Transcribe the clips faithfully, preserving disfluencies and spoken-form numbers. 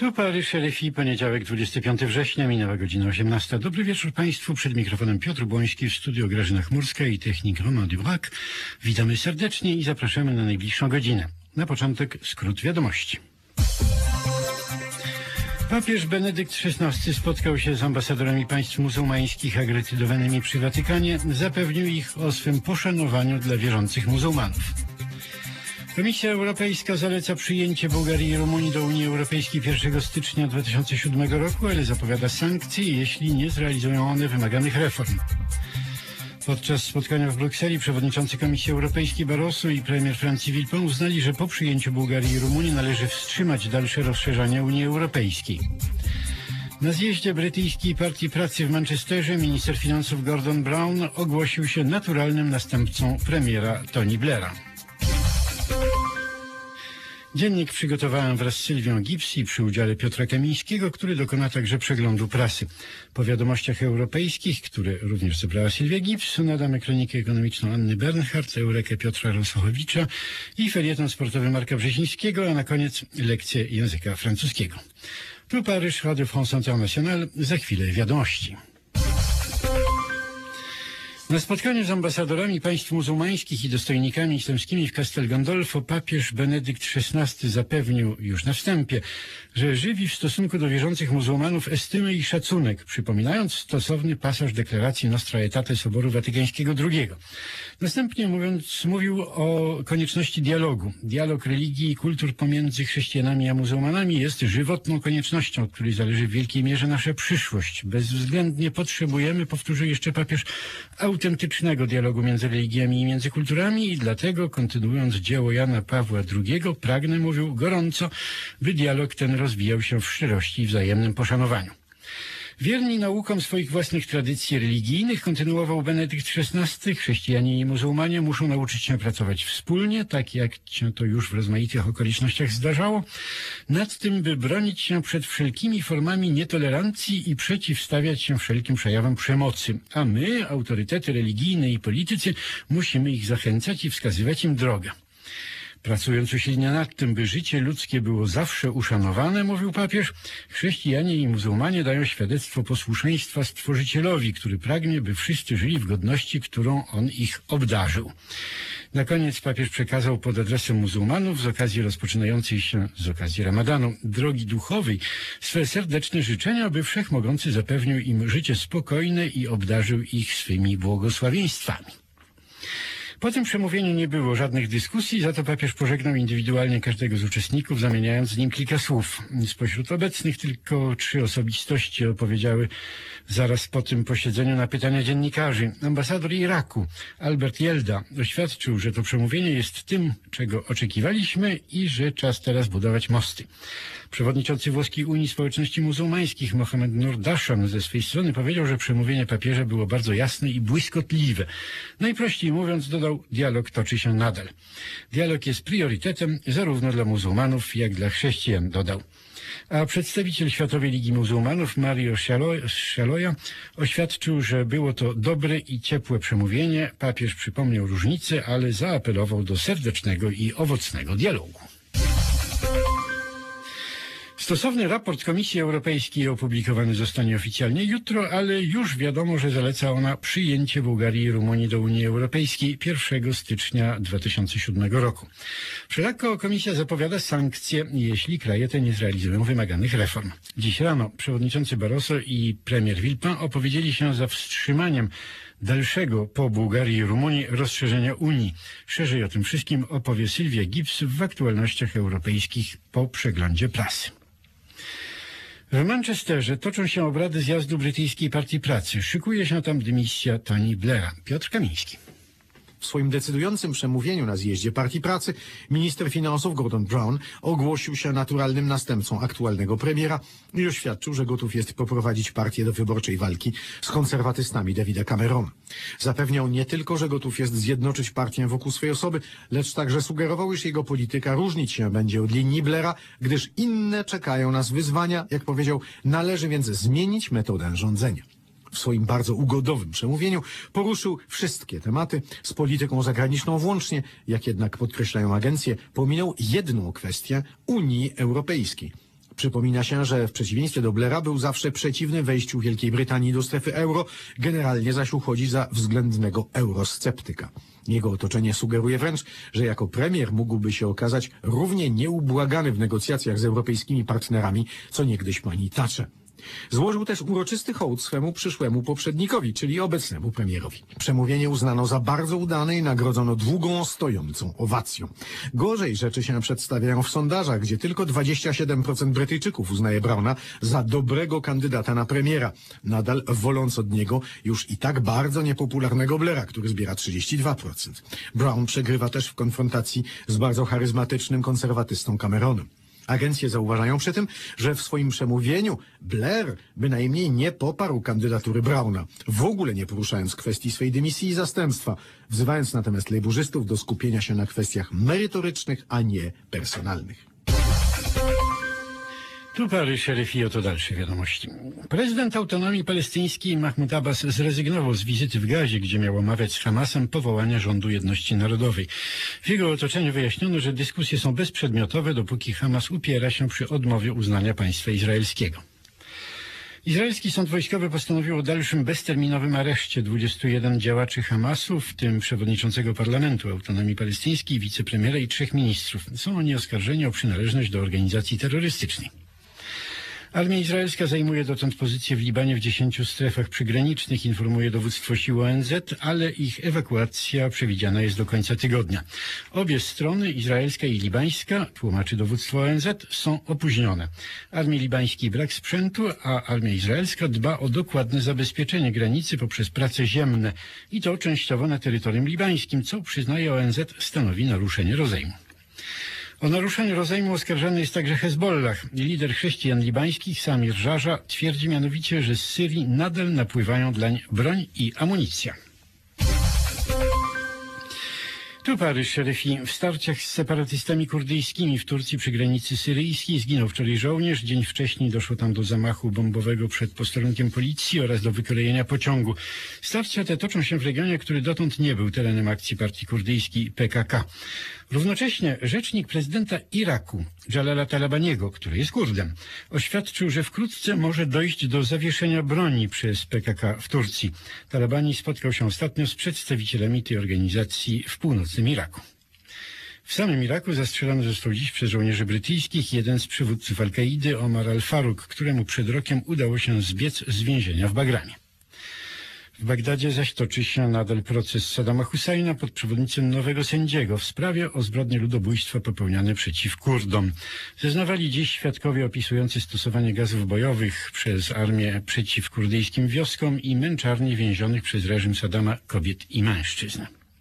Tu Paryż, R F I, poniedziałek, dwudziestego piątego września, minęła godzina osiemnasta. Dobry wieczór Państwu. Przed mikrofonem Piotr Błoński, w studio Grażyna Chmurska i technik Romain Dubrac. Witamy serdecznie i zapraszamy na najbliższą godzinę. Na początek skrót wiadomości. Papież Benedykt szesnasty spotkał się z ambasadorami państw muzułmańskich akredytowanymi przy Watykanie. Zapewnił ich o swym poszanowaniu dla wierzących muzułmanów. Komisja Europejska zaleca przyjęcie Bułgarii i Rumunii do Unii Europejskiej pierwszego stycznia dwa tysiące siódmego roku, ale zapowiada sankcje, jeśli nie zrealizują one wymaganych reform. Podczas spotkania w Brukseli przewodniczący Komisji Europejskiej Barroso i premier Francji Villepin uznali, że po przyjęciu Bułgarii i Rumunii należy wstrzymać dalsze rozszerzanie Unii Europejskiej. Na zjeździe brytyjskiej Partii Pracy w Manchesterze minister finansów Gordon Brown ogłosił się naturalnym następcą premiera Tony Blaira. Dziennik przygotowałem wraz z Sylwią Gibbs i przy udziale Piotra Kamińskiego, który dokona także przeglądu prasy. Po wiadomościach europejskich, które również zebrała Sylwia Gibbs, nadamy kronikę ekonomiczną Anny Bernhardt, Eurekę Piotra Rosochowicza i felieton sportowy Marka Brzezińskiego, a na koniec lekcję języka francuskiego. Tu Paryż, Radio France Internationale, za chwilę wiadomości. Na spotkaniu z ambasadorami państw muzułmańskich i dostojnikami islamskimi w Castel Gandolfo papież Benedykt szesnasty zapewnił już na wstępie, że żywi w stosunku do wierzących muzułmanów estymę i szacunek, przypominając stosowny pasaż deklaracji Nostra Aetate Soboru Watykańskiego drugiego. Następnie mówiąc, mówił o konieczności dialogu. Dialog religii i kultur pomiędzy chrześcijanami a muzułmanami jest żywotną koniecznością, od której zależy w wielkiej mierze nasza przyszłość. Bezwzględnie potrzebujemy, powtórzył jeszcze papież, autentycznego dialogu między religiami i między kulturami i dlatego, kontynuując dzieło Jana Pawła drugiego, pragnę, mówił gorąco, by dialog ten rozwijał się w szczerości i wzajemnym poszanowaniu. Wierni naukom swoich własnych tradycji religijnych, kontynuował Benedykt szesnasty, chrześcijanie i muzułmanie muszą nauczyć się pracować wspólnie, tak jak się to już w rozmaitych okolicznościach zdarzało, nad tym, by bronić się przed wszelkimi formami nietolerancji i przeciwstawiać się wszelkim przejawom przemocy. A my, autorytety religijne i politycy, musimy ich zachęcać i wskazywać im drogę. Pracując usilnie nad tym, by życie ludzkie było zawsze uszanowane, mówił papież, chrześcijanie i muzułmanie dają świadectwo posłuszeństwa Stworzycielowi, który pragnie, by wszyscy żyli w godności, którą On ich obdarzył. Na koniec papież przekazał pod adresem muzułmanów z okazji rozpoczynającej się z okazji Ramadanu drogi duchowej swe serdeczne życzenia, by Wszechmogący zapewnił im życie spokojne i obdarzył ich swymi błogosławieństwami. Po tym przemówieniu nie było żadnych dyskusji, za to papież pożegnał indywidualnie każdego z uczestników, zamieniając z nim kilka słów. Spośród obecnych tylko trzy osobistości opowiedziały zaraz po tym posiedzeniu na pytania dziennikarzy. Ambasador Iraku, Albert Jelda, oświadczył, że to przemówienie jest tym, czego oczekiwaliśmy i że czas teraz budować mosty. Przewodniczący włoskiej Unii Społeczności Muzułmańskich Mohamed Nur Dashan ze swej strony powiedział, że przemówienie papieża było bardzo jasne i błyskotliwe. Najprościej mówiąc, dodał, dialog toczy się nadal. Dialog jest priorytetem zarówno dla muzułmanów, jak dla chrześcijan, dodał. A przedstawiciel Światowej Ligi Muzułmanów Mario Szaloja oświadczył, że było to dobre i ciepłe przemówienie. Papież przypomniał różnice, ale zaapelował do serdecznego i owocnego dialogu. Stosowny raport Komisji Europejskiej opublikowany zostanie oficjalnie jutro, ale już wiadomo, że zaleca ona przyjęcie Bułgarii i Rumunii do Unii Europejskiej pierwszego stycznia dwa tysiące siódmego roku. Wszelako Komisja zapowiada sankcje, jeśli kraje te nie zrealizują wymaganych reform. Dziś rano przewodniczący Barroso i premier Villepin opowiedzieli się za wstrzymaniem dalszego po Bułgarii i Rumunii rozszerzenia Unii. Szerzej o tym wszystkim opowie Sylwia Gibbs w aktualnościach europejskich po przeglądzie prasy. W Manchesterze toczą się obrady zjazdu brytyjskiej Partii Pracy. Szykuje się tam dymisja Tony Blaira. Piotr Kamiński. W swoim decydującym przemówieniu na zjeździe Partii Pracy minister finansów Gordon Brown ogłosił się naturalnym następcą aktualnego premiera i oświadczył, że gotów jest poprowadzić partię do wyborczej walki z konserwatystami Davida Camerona. Zapewniał nie tylko, że gotów jest zjednoczyć partię wokół swej osoby, lecz także sugerował, iż jego polityka różnić się będzie od linii Blaira, gdyż inne czekają nas wyzwania. Jak powiedział, należy więc zmienić metodę rządzenia. W swoim bardzo ugodowym przemówieniu poruszył wszystkie tematy, z polityką zagraniczną włącznie, jak jednak podkreślają agencje, pominął jedną kwestię Unii Europejskiej. Przypomina się, że w przeciwieństwie do Blaira był zawsze przeciwny wejściu Wielkiej Brytanii do strefy euro, generalnie zaś uchodzi za względnego eurosceptyka. Jego otoczenie sugeruje wręcz, że jako premier mógłby się okazać równie nieubłagany w negocjacjach z europejskimi partnerami, co niegdyś pani Thatcher. Złożył też uroczysty hołd swemu przyszłemu poprzednikowi, czyli obecnemu premierowi. Przemówienie uznano za bardzo udane i nagrodzono długą, stojącą owacją. Gorzej rzeczy się przedstawiają w sondażach, gdzie tylko dwadzieścia siedem procent Brytyjczyków uznaje Browna za dobrego kandydata na premiera, nadal woląc od niego już i tak bardzo niepopularnego Blaira, który zbiera trzydzieści dwa procent. Brown przegrywa też w konfrontacji z bardzo charyzmatycznym konserwatystą Cameronem. Agencje zauważają przy tym, że w swoim przemówieniu Blair bynajmniej nie poparł kandydatury Browna, w ogóle nie poruszając kwestii swej dymisji i zastępstwa, wzywając natomiast lejburzystów do skupienia się na kwestiach merytorycznych, a nie personalnych. Tu Paryż, szeryf i oto dalsze wiadomości. Prezydent autonomii palestyńskiej Mahmoud Abbas zrezygnował z wizyty w Gazie, gdzie miał omawiać z Hamasem powołanie rządu jedności narodowej. W jego otoczeniu wyjaśniono, że dyskusje są bezprzedmiotowe, dopóki Hamas upiera się przy odmowie uznania państwa izraelskiego. Izraelski sąd wojskowy postanowił o dalszym bezterminowym areszcie dwudziestu jeden działaczy Hamasu, w tym przewodniczącego Parlamentu Autonomii Palestyńskiej, wicepremiera i trzech ministrów. Są oni oskarżeni o przynależność do organizacji terrorystycznej. Armia izraelska zajmuje dotąd pozycje w Libanie w dziesięciu strefach przygranicznych, informuje dowództwo sił O N Z, ale ich ewakuacja przewidziana jest do końca tygodnia. Obie strony, izraelska i libańska, tłumaczy dowództwo O N Z, są opóźnione. Armii libańskiej brak sprzętu, a armia izraelska dba o dokładne zabezpieczenie granicy poprzez prace ziemne i to częściowo na terytorium libańskim, co przyznaje O N Z stanowi naruszenie rozejmu. O naruszeniu rozejmu oskarżany jest także Hezbollah. Lider chrześcijan libańskich Samir Żarza twierdzi mianowicie, że z Syrii nadal napływają dlań broń i amunicja. Tu Paryż, szeryfi. W starciach z separatystami kurdyjskimi w Turcji przy granicy syryjskiej zginął wczoraj żołnierz. Dzień wcześniej doszło tam do zamachu bombowego przed posterunkiem policji oraz do wykrojenia pociągu. Starcia te toczą się w regionie, który dotąd nie był terenem akcji partii kurdyjskiej P K K. Równocześnie rzecznik prezydenta Iraku, Jalala Talabaniego, który jest Kurdem, oświadczył, że wkrótce może dojść do zawieszenia broni przez P K K w Turcji. Talabani spotkał się ostatnio z przedstawicielami tej organizacji w północnym Iraku. W samym Iraku zastrzelony został dziś przez żołnierzy brytyjskich jeden z przywódców Al-Kaidy, Omar al-Faruq, któremu przed rokiem udało się zbiec z więzienia w Bagramie. W Bagdadzie zaś toczy się nadal proces Saddama Husajna pod przewodnictwem nowego sędziego w sprawie o zbrodnie ludobójstwa popełniane przeciw Kurdom. Zeznawali dziś świadkowie opisujący stosowanie gazów bojowych przez armię przeciw kurdyjskim wioskom i męczarnie więzionych przez reżim Saddama kobiet i mężczyzn.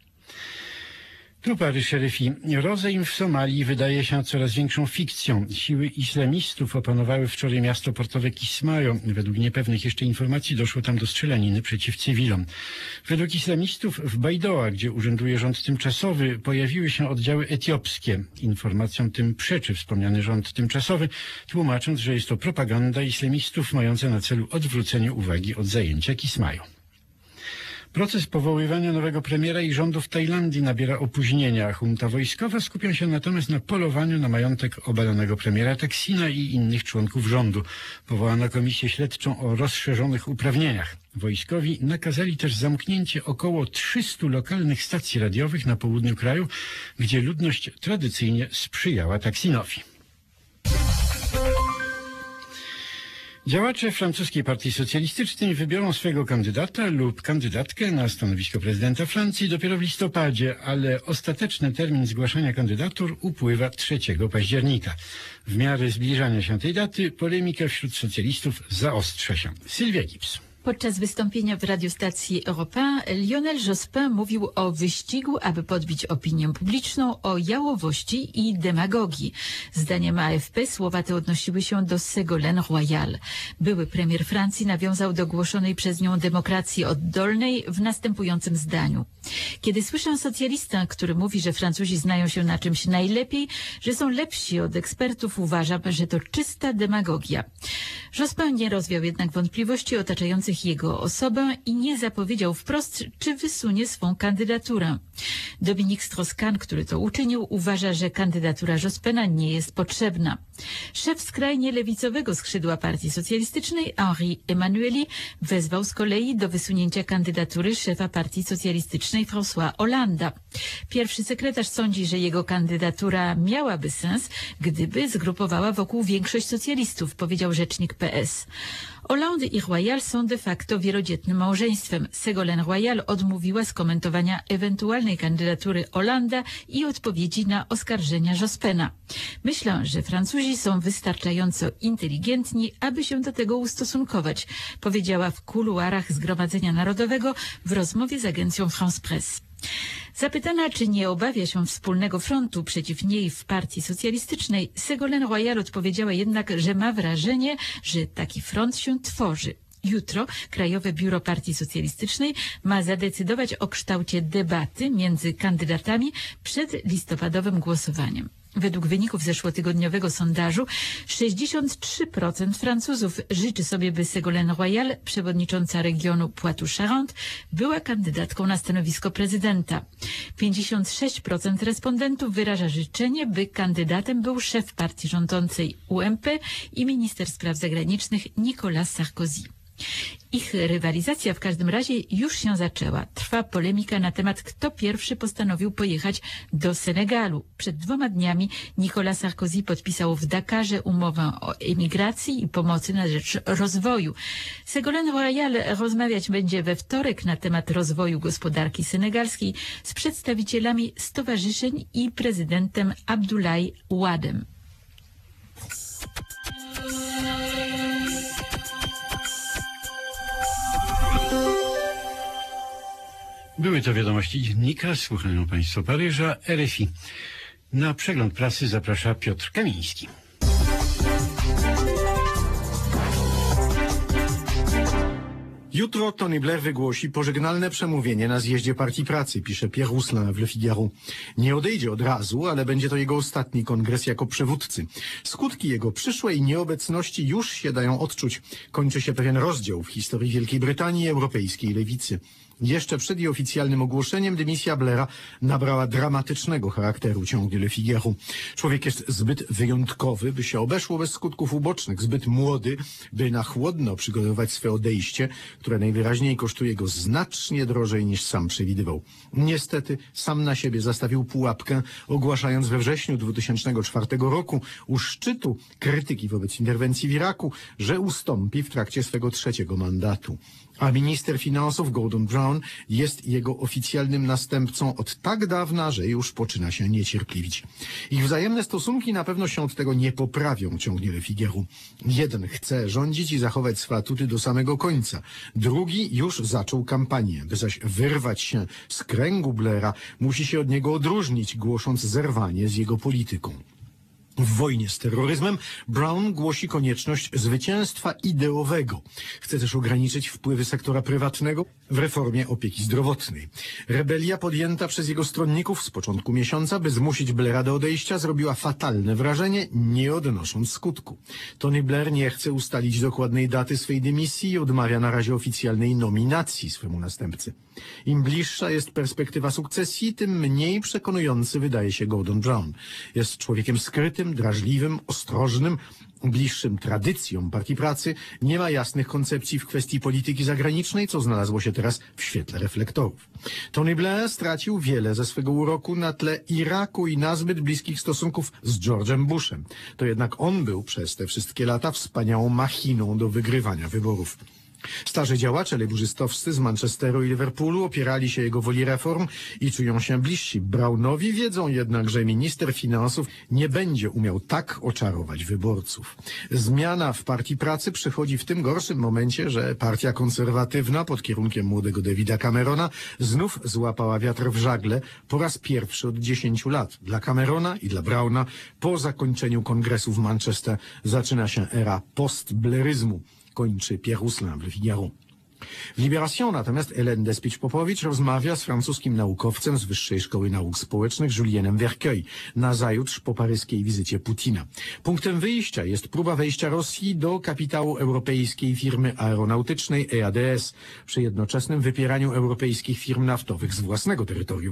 Tu Paryż, szeryfi. Rozejm w Somalii wydaje się coraz większą fikcją. Siły islamistów opanowały wczoraj miasto portowe Kismayo. Według niepewnych jeszcze informacji doszło tam do strzelaniny przeciw cywilom. Według islamistów w Bajdoa, gdzie urzęduje rząd tymczasowy, pojawiły się oddziały etiopskie. Informacjom tym przeczy wspomniany rząd tymczasowy, tłumacząc, że jest to propaganda islamistów mająca na celu odwrócenie uwagi od zajęcia Kismayo. Proces powoływania nowego premiera i rządu w Tajlandii nabiera opóźnienia. Junta wojskowa skupia się natomiast na polowaniu na majątek obalonego premiera Taksina i innych członków rządu. Powołano komisję śledczą o rozszerzonych uprawnieniach. Wojskowi nakazali też zamknięcie około trzystu lokalnych stacji radiowych na południu kraju, gdzie ludność tradycyjnie sprzyjała Taksinowi. Działacze francuskiej partii socjalistycznej wybiorą swojego kandydata lub kandydatkę na stanowisko prezydenta Francji dopiero w listopadzie, ale ostateczny termin zgłaszania kandydatur upływa trzeciego października. W miarę zbliżania się tej daty polemika wśród socjalistów zaostrza się. Sylwia Gibbs. Podczas wystąpienia w radiostacji Europe Lionel Jospin mówił o wyścigu, aby podbić opinię publiczną, o jałowości i demagogii. Zdaniem A F P słowa te odnosiły się do Ségolène Royal. Były premier Francji nawiązał do głoszonej przez nią demokracji oddolnej w następującym zdaniu. Kiedy słyszę socjalistę, który mówi, że Francuzi znają się na czymś najlepiej, że są lepsi od ekspertów, uważam, że to czysta demagogia. Jospin nie rozwiał jednak wątpliwości otaczających jego osobę i nie zapowiedział wprost, czy wysunie swą kandydaturę. Dominique Strauss-Kahn, który to uczynił, uważa, że kandydatura Jospina nie jest potrzebna. Szef skrajnie lewicowego skrzydła Partii Socjalistycznej, Henri Emmanueli, wezwał z kolei do wysunięcia kandydatury szefa Partii Socjalistycznej François Hollanda. Pierwszy sekretarz sądzi, że jego kandydatura miałaby sens, gdyby zgrupowała wokół większość socjalistów, powiedział rzecznik P S. Hollande i Royal są de facto wielodzietnym małżeństwem. Ségolène Royal odmówiła skomentowania ewentualnej kandydatury Hollanda i odpowiedzi na oskarżenia Jospena. Myślę, że Francuzi są wystarczająco inteligentni, aby się do tego ustosunkować, powiedziała w kuluarach Zgromadzenia Narodowego w rozmowie z agencją France Presse. Zapytana, czy nie obawia się wspólnego frontu przeciw niej w Partii Socjalistycznej, Ségolène Royal odpowiedziała jednak, że ma wrażenie, że taki front się tworzy. Jutro Krajowe Biuro Partii Socjalistycznej ma zadecydować o kształcie debaty między kandydatami przed listopadowym głosowaniem. Według wyników zeszłotygodniowego sondażu sześćdziesiąt trzy procent Francuzów życzy sobie, by Ségolène Royal, przewodnicząca regionu Poitou-Charentes, była kandydatką na stanowisko prezydenta. pięćdziesiąt sześć procent respondentów wyraża życzenie, by kandydatem był szef partii rządzącej U M P i minister spraw zagranicznych Nicolas Sarkozy. Ich rywalizacja w każdym razie już się zaczęła. Trwa polemika na temat, kto pierwszy postanowił pojechać do Senegalu. Przed dwoma dniami Nicolas Sarkozy podpisał w Dakarze umowę o emigracji i pomocy na rzecz rozwoju. Ségolène Royal rozmawiać będzie we wtorek na temat rozwoju gospodarki senegalskiej z przedstawicielami stowarzyszeń i prezydentem Abdoulaye Wadem. Były to wiadomości dziennika, słuchają Państwo Paryża, R F I. Na przegląd prasy zaprasza Piotr Kamiński. Jutro Tony Blair wygłosi pożegnalne przemówienie na zjeździe Partii Pracy, pisze Pierre Rousselin w Le Figaro. Nie odejdzie od razu, ale będzie to jego ostatni kongres jako przywódcy. Skutki jego przyszłej nieobecności już się dają odczuć. Kończy się pewien rozdział w historii Wielkiej Brytanii i europejskiej lewicy. Jeszcze przed jej oficjalnym ogłoszeniem dymisja Blaira nabrała dramatycznego charakteru, ciągnie Le Figaro. Człowiek jest zbyt wyjątkowy, by się obeszło bez skutków ubocznych, zbyt młody, by na chłodno przygotować swe odejście, które najwyraźniej kosztuje go znacznie drożej niż sam przewidywał. Niestety sam na siebie zastawił pułapkę, ogłaszając we wrześniu dwutysięcznego czwartego roku u szczytu krytyki wobec interwencji w Iraku, że ustąpi w trakcie swego trzeciego mandatu. A minister finansów Gordon Brown jest jego oficjalnym następcą od tak dawna, że już poczyna się niecierpliwić. Ich wzajemne stosunki na pewno się od tego nie poprawią, ciągnie Le Figaro. Jeden chce rządzić i zachować swe atuty do samego końca. Drugi już zaczął kampanię. By zaś wyrwać się z kręgu Blaira, musi się od niego odróżnić, głosząc zerwanie z jego polityką. W wojnie z terroryzmem Brown głosi konieczność zwycięstwa ideowego. Chce też ograniczyć wpływy sektora prywatnego w reformie opieki zdrowotnej. Rebelia podjęta przez jego stronników z początku miesiąca, by zmusić Blaira do odejścia, zrobiła fatalne wrażenie, nie odnosząc skutku. Tony Blair nie chce ustalić dokładnej daty swej dymisji i odmawia na razie oficjalnej nominacji swemu następcy. Im bliższa jest perspektywa sukcesji, tym mniej przekonujący wydaje się Gordon Brown. Jest człowiekiem skrytym, drażliwym, ostrożnym, bliższym tradycjom Partii Pracy, nie ma jasnych koncepcji w kwestii polityki zagranicznej, co znalazło się teraz w świetle reflektorów. Tony Blair stracił wiele ze swego uroku na tle Iraku i nazbyt bliskich stosunków z George'em Bushem. To jednak on był przez te wszystkie lata wspaniałą machiną do wygrywania wyborów. Starzy działacze lejburzystowscy z Manchesteru i Liverpoolu opierali się jego woli reform i czują się bliżsi Brownowi, wiedzą jednak, że minister finansów nie będzie umiał tak oczarować wyborców. Zmiana w Partii Pracy przychodzi w tym gorszym momencie, że partia konserwatywna pod kierunkiem młodego Davida Camerona znów złapała wiatr w żagle po raz pierwszy od dziesięciu lat. Dla Camerona i dla Browna po zakończeniu kongresu w Manchester zaczyna się era post-blairyzmu. Kończy Pierre Rousselin w Le Figaro. W Libération natomiast Hélène Despich-Popowicz rozmawia z francuskim naukowcem z Wyższej Szkoły Nauk Społecznych Julienem Vercueil nazajutrz po paryskiej wizycie Putina. Punktem wyjścia jest próba wejścia Rosji do kapitału europejskiej firmy aeronautycznej E A D S przy jednoczesnym wypieraniu europejskich firm naftowych z własnego terytorium.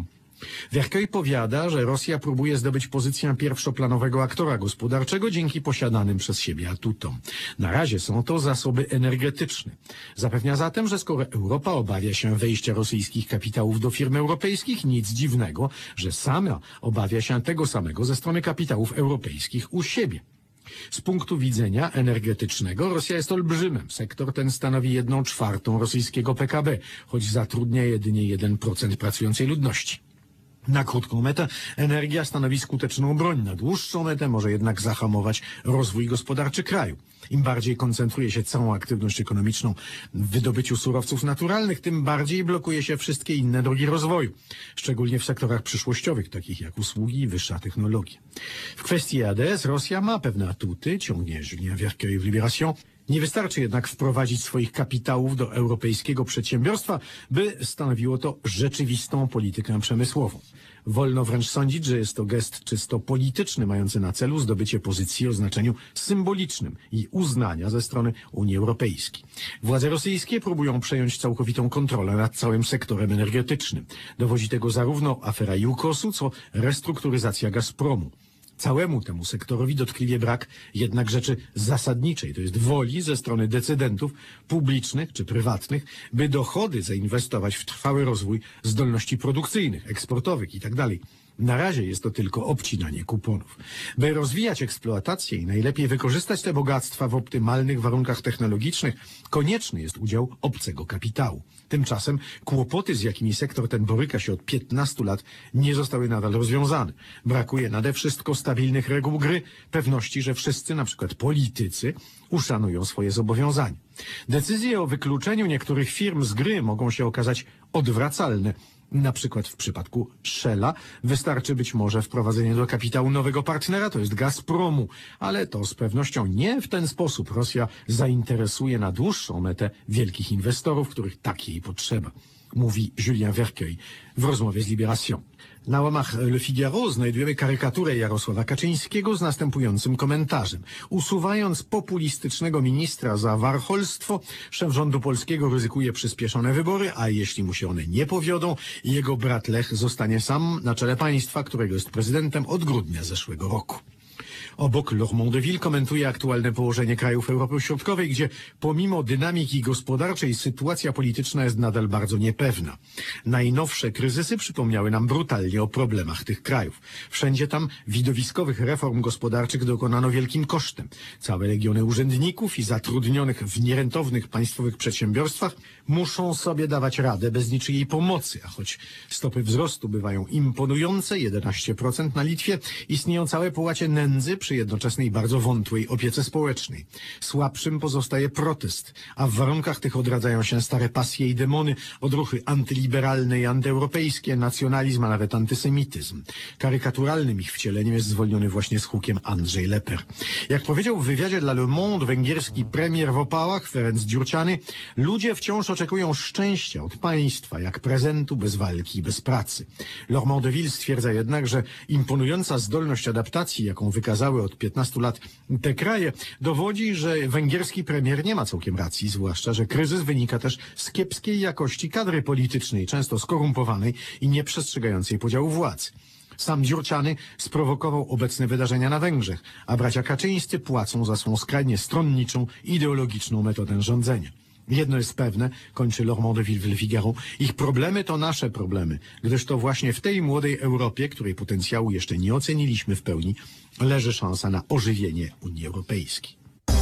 Verkeuil powiada, że Rosja próbuje zdobyć pozycję pierwszoplanowego aktora gospodarczego dzięki posiadanym przez siebie atutom. Na razie są to zasoby energetyczne. Zapewnia zatem, że skoro Europa obawia się wejścia rosyjskich kapitałów do firm europejskich, nic dziwnego, że sama obawia się tego samego ze strony kapitałów europejskich u siebie. Z punktu widzenia energetycznego Rosja jest olbrzymem. Sektor ten stanowi jedną czwartą rosyjskiego P K B, choć zatrudnia jedynie jeden procent pracującej ludności. Na krótką metę energia stanowi skuteczną broń, na dłuższą metę może jednak zahamować rozwój gospodarczy kraju. Im bardziej koncentruje się całą aktywność ekonomiczną w wydobyciu surowców naturalnych, tym bardziej blokuje się wszystkie inne drogi rozwoju, szczególnie w sektorach przyszłościowych, takich jak usługi i wyższa technologia. W kwestii A D S Rosja ma pewne atuty, ciągnie Julien Verkeuil w Libération. Nie wystarczy jednak wprowadzić swoich kapitałów do europejskiego przedsiębiorstwa, by stanowiło to rzeczywistą politykę przemysłową. Wolno wręcz sądzić, że jest to gest czysto polityczny, mający na celu zdobycie pozycji o znaczeniu symbolicznym i uznania ze strony Unii Europejskiej. Władze rosyjskie próbują przejąć całkowitą kontrolę nad całym sektorem energetycznym. Dowodzi tego zarówno afera Jukosu, co restrukturyzacja Gazpromu. Całemu temu sektorowi dotkliwie brak jednak rzeczy zasadniczej, to jest woli ze strony decydentów publicznych czy prywatnych, by dochody zainwestować w trwały rozwój zdolności produkcyjnych, eksportowych itd. Na razie jest to tylko obcinanie kuponów. By rozwijać eksploatację i najlepiej wykorzystać te bogactwa w optymalnych warunkach technologicznych, konieczny jest udział obcego kapitału. Tymczasem kłopoty, z jakimi sektor ten boryka się od piętnastu lat, nie zostały nadal rozwiązane. Brakuje nade wszystko stabilnych reguł gry, pewności, że wszyscy, na przykład politycy, uszanują swoje zobowiązania. Decyzje o wykluczeniu niektórych firm z gry mogą się okazać odwracalne. Na przykład w przypadku Shella wystarczy być może wprowadzenie do kapitału nowego partnera, to jest Gazpromu, ale to z pewnością nie w ten sposób Rosja zainteresuje na dłuższą metę wielkich inwestorów, których tak jej potrzeba, mówi Julien Verkeuil w rozmowie z Libération. Na łamach Le Figaro znajdujemy karykaturę Jarosława Kaczyńskiego z następującym komentarzem. Usuwając populistycznego ministra za warcholstwo, szef rządu polskiego ryzykuje przyspieszone wybory, a jeśli mu się one nie powiodą, jego brat Lech zostanie sam na czele państwa, którego jest prezydentem od grudnia zeszłego roku. Obok Laurent de Ville komentuje aktualne położenie krajów Europy Środkowej, gdzie pomimo dynamiki gospodarczej sytuacja polityczna jest nadal bardzo niepewna. Najnowsze kryzysy przypomniały nam brutalnie o problemach tych krajów. Wszędzie tam widowiskowych reform gospodarczych dokonano wielkim kosztem. Całe legiony urzędników i zatrudnionych w nierentownych państwowych przedsiębiorstwach muszą sobie dawać radę bez niczyjej pomocy, a choć stopy wzrostu bywają imponujące, jedenaście procent na Litwie, istnieją całe połacie nędzy przy jednoczesnej bardzo wątłej opiece społecznej. Słabszym pozostaje protest, a w warunkach tych odradzają się stare pasje i demony, odruchy antyliberalne i antyeuropejskie, nacjonalizm, a nawet antysemityzm. Karykaturalnym ich wcieleniem jest zwolniony właśnie z hukiem Andrzej Leper. Jak powiedział w wywiadzie dla Le Monde węgierski premier w opałach Ferenc Gyurcsány, ludzie wciąż oczekują szczęścia od państwa, jak prezentu bez walki i bez pracy. Laurent de Ville stwierdza jednak, że imponująca zdolność adaptacji, jaką wykazały od piętnastu lat te kraje, dowodzi, że węgierski premier nie ma całkiem racji, zwłaszcza, że kryzys wynika też z kiepskiej jakości kadry politycznej, często skorumpowanej i nieprzestrzegającej podziału władzy. Sam Gyurcsány sprowokował obecne wydarzenia na Węgrzech, a bracia Kaczyńscy płacą za swą skrajnie stronniczą, ideologiczną metodę rządzenia. Jedno jest pewne, kończy Laurent de Ville w Le Figaro, ich problemy to nasze problemy, gdyż to właśnie w tej młodej Europie, której potencjału jeszcze nie oceniliśmy w pełni, leży szansa na ożywienie Unii Europejskiej.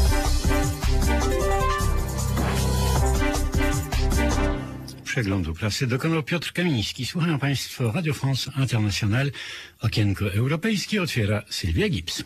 Przeglądu prasy dokonał Piotr Kamiński. Słuchają Państwo Radio France International. Okienko europejskie otwiera Sylwia Gibbs.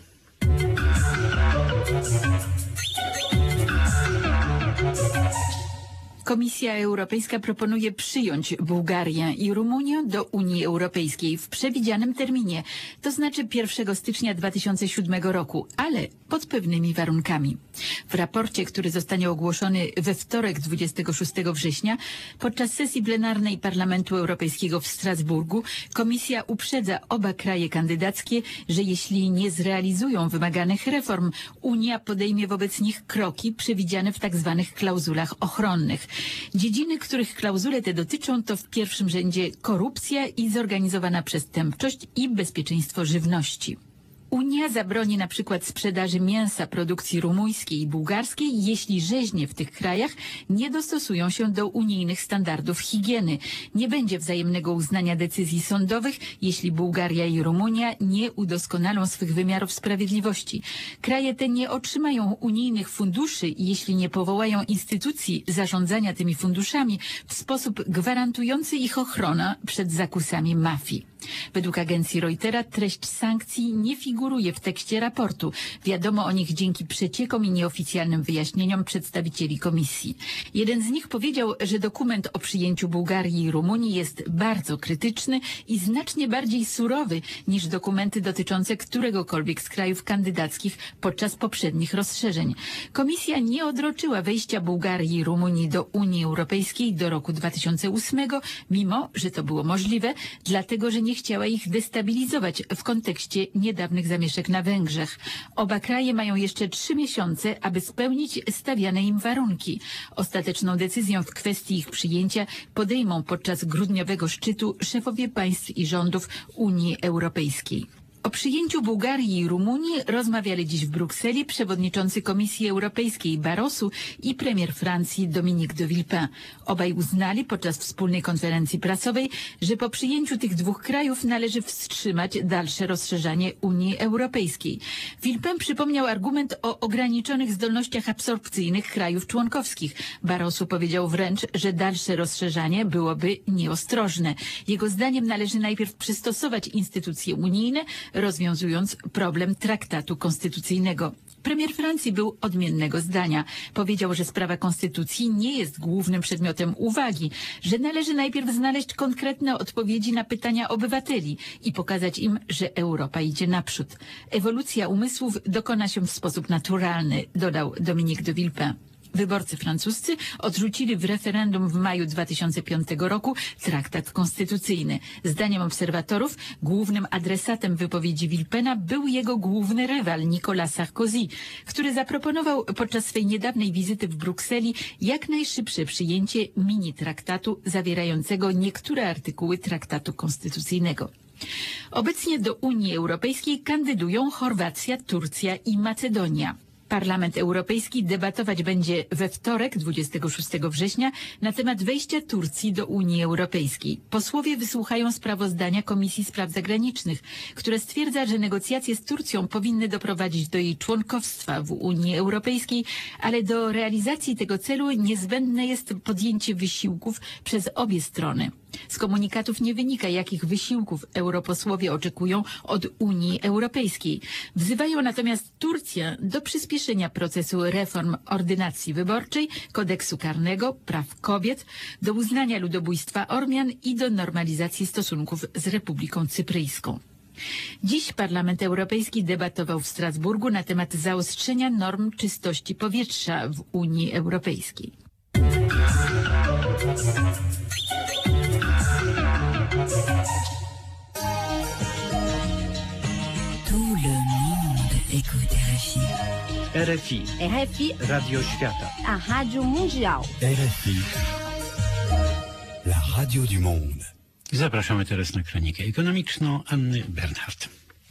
Komisja Europejska proponuje przyjąć Bułgarię i Rumunię do Unii Europejskiej w przewidzianym terminie, to znaczy pierwszego stycznia dwa tysiące siódmego roku, ale pod pewnymi warunkami. W raporcie, który zostanie ogłoszony we wtorek dwudziestego szóstego września, podczas sesji plenarnej Parlamentu Europejskiego w Strasburgu, Komisja uprzedza oba kraje kandydackie, że jeśli nie zrealizują wymaganych reform, Unia podejmie wobec nich kroki przewidziane w tzw. klauzulach ochronnych. Dziedziny, których klauzule te dotyczą, to w pierwszym rzędzie korupcja i zorganizowana przestępczość i bezpieczeństwo żywności. Unia zabroni na przykład sprzedaży mięsa produkcji rumuńskiej i bułgarskiej, jeśli rzeźnie w tych krajach nie dostosują się do unijnych standardów higieny. Nie będzie wzajemnego uznania decyzji sądowych, jeśli Bułgaria i Rumunia nie udoskonalą swych wymiarów sprawiedliwości. Kraje te nie otrzymają unijnych funduszy, jeśli nie powołają instytucji zarządzania tymi funduszami w sposób gwarantujący ich ochronę przed zakusami mafii. Według agencji Reutera treść sankcji nie figuruje w tekście raportu. Wiadomo o nich dzięki przeciekom i nieoficjalnym wyjaśnieniom przedstawicieli komisji. Jeden z nich powiedział, że dokument o przyjęciu Bułgarii i Rumunii jest bardzo krytyczny i znacznie bardziej surowy niż dokumenty dotyczące któregokolwiek z krajów kandydackich podczas poprzednich rozszerzeń. Komisja nie odroczyła wejścia Bułgarii i Rumunii do Unii Europejskiej do roku dwa tysiące ósmego, mimo że to było możliwe, dlatego że nie chciała ich destabilizować w kontekście niedawnych zamieszek na Węgrzech. Oba kraje mają jeszcze trzy miesiące, aby spełnić stawiane im warunki. Ostateczną decyzję w kwestii ich przyjęcia podejmą podczas grudniowego szczytu szefowie państw i rządów Unii Europejskiej. O przyjęciu Bułgarii i Rumunii rozmawiali dziś w Brukseli przewodniczący Komisji Europejskiej Barroso i premier Francji Dominique de Villepin. Obaj uznali podczas wspólnej konferencji prasowej, że po przyjęciu tych dwóch krajów należy wstrzymać dalsze rozszerzanie Unii Europejskiej. Villepin przypomniał argument o ograniczonych zdolnościach absorpcyjnych krajów członkowskich. Barroso powiedział wręcz, że dalsze rozszerzanie byłoby nieostrożne. Jego zdaniem należy najpierw przystosować instytucje unijne, rozwiązując problem traktatu konstytucyjnego. Premier Francji był odmiennego zdania. Powiedział, że sprawa konstytucji nie jest głównym przedmiotem uwagi, że należy najpierw znaleźć konkretne odpowiedzi na pytania obywateli i pokazać im, że Europa idzie naprzód. Ewolucja umysłów dokona się w sposób naturalny, dodał Dominique de Villepin. Wyborcy francuscy odrzucili w referendum w maju dwa tysiące piątego roku traktat konstytucyjny. Zdaniem obserwatorów głównym adresatem wypowiedzi Villepina był jego główny rywal Nicolas Sarkozy, który zaproponował podczas swej niedawnej wizyty w Brukseli jak najszybsze przyjęcie mini traktatu zawierającego niektóre artykuły traktatu konstytucyjnego. Obecnie do Unii Europejskiej kandydują Chorwacja, Turcja i Macedonia. Parlament Europejski debatować będzie we wtorek, dwudziestego szóstego września, na temat wejścia Turcji do Unii Europejskiej. Posłowie wysłuchają sprawozdania Komisji Spraw Zagranicznych, które stwierdza, że negocjacje z Turcją powinny doprowadzić do jej członkostwa w Unii Europejskiej, ale do realizacji tego celu niezbędne jest podjęcie wysiłków przez obie strony. Z komunikatów nie wynika, jakich wysiłków europosłowie oczekują od Unii Europejskiej. Wzywają natomiast Turcję do przyspieszenia procesu reform ordynacji wyborczej, kodeksu karnego, praw kobiet, do uznania ludobójstwa Ormian i do normalizacji stosunków z Republiką Cypryjską. Dziś Parlament Europejski debatował w Strasburgu na temat zaostrzenia norm czystości powietrza w Unii Europejskiej. Tout le monde écoute R F I. R F I. R F I. Radio Świata. A Rádio Mundial. R F I. La radio du monde. Zapraszamy teraz na kronikę ekonomiczną Anny Bernhardt.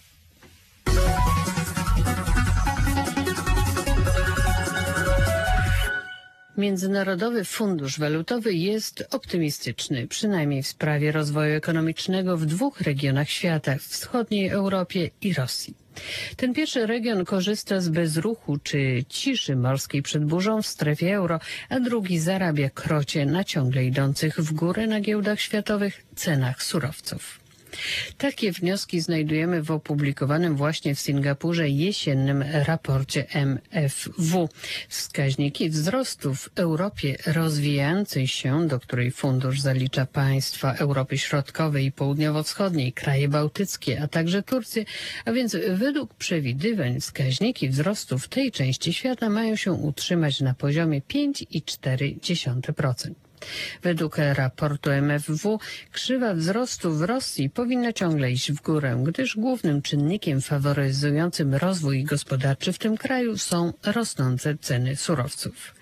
Międzynarodowy Fundusz Walutowy jest optymistyczny, przynajmniej w sprawie rozwoju ekonomicznego w dwóch regionach świata, w wschodniej Europie i Rosji. Ten pierwszy region korzysta z bezruchu czy ciszy morskiej przed burzą w strefie euro, a drugi zarabia krocie na ciągle idących w górę na giełdach światowych cenach surowców. Takie wnioski znajdujemy w opublikowanym właśnie w Singapurze jesiennym raporcie M F W. Wskaźniki wzrostu w Europie rozwijającej się, do której fundusz zalicza państwa Europy Środkowej i Południowo-Wschodniej, kraje bałtyckie, a także Turcję, a więc według przewidywań wskaźniki wzrostu w tej części świata mają się utrzymać na poziomie pięć przecinek cztery procent. Według raportu M F W krzywa wzrostu w Rosji powinna ciągle iść w górę, gdyż głównym czynnikiem faworyzującym rozwój gospodarczy w tym kraju są rosnące ceny surowców.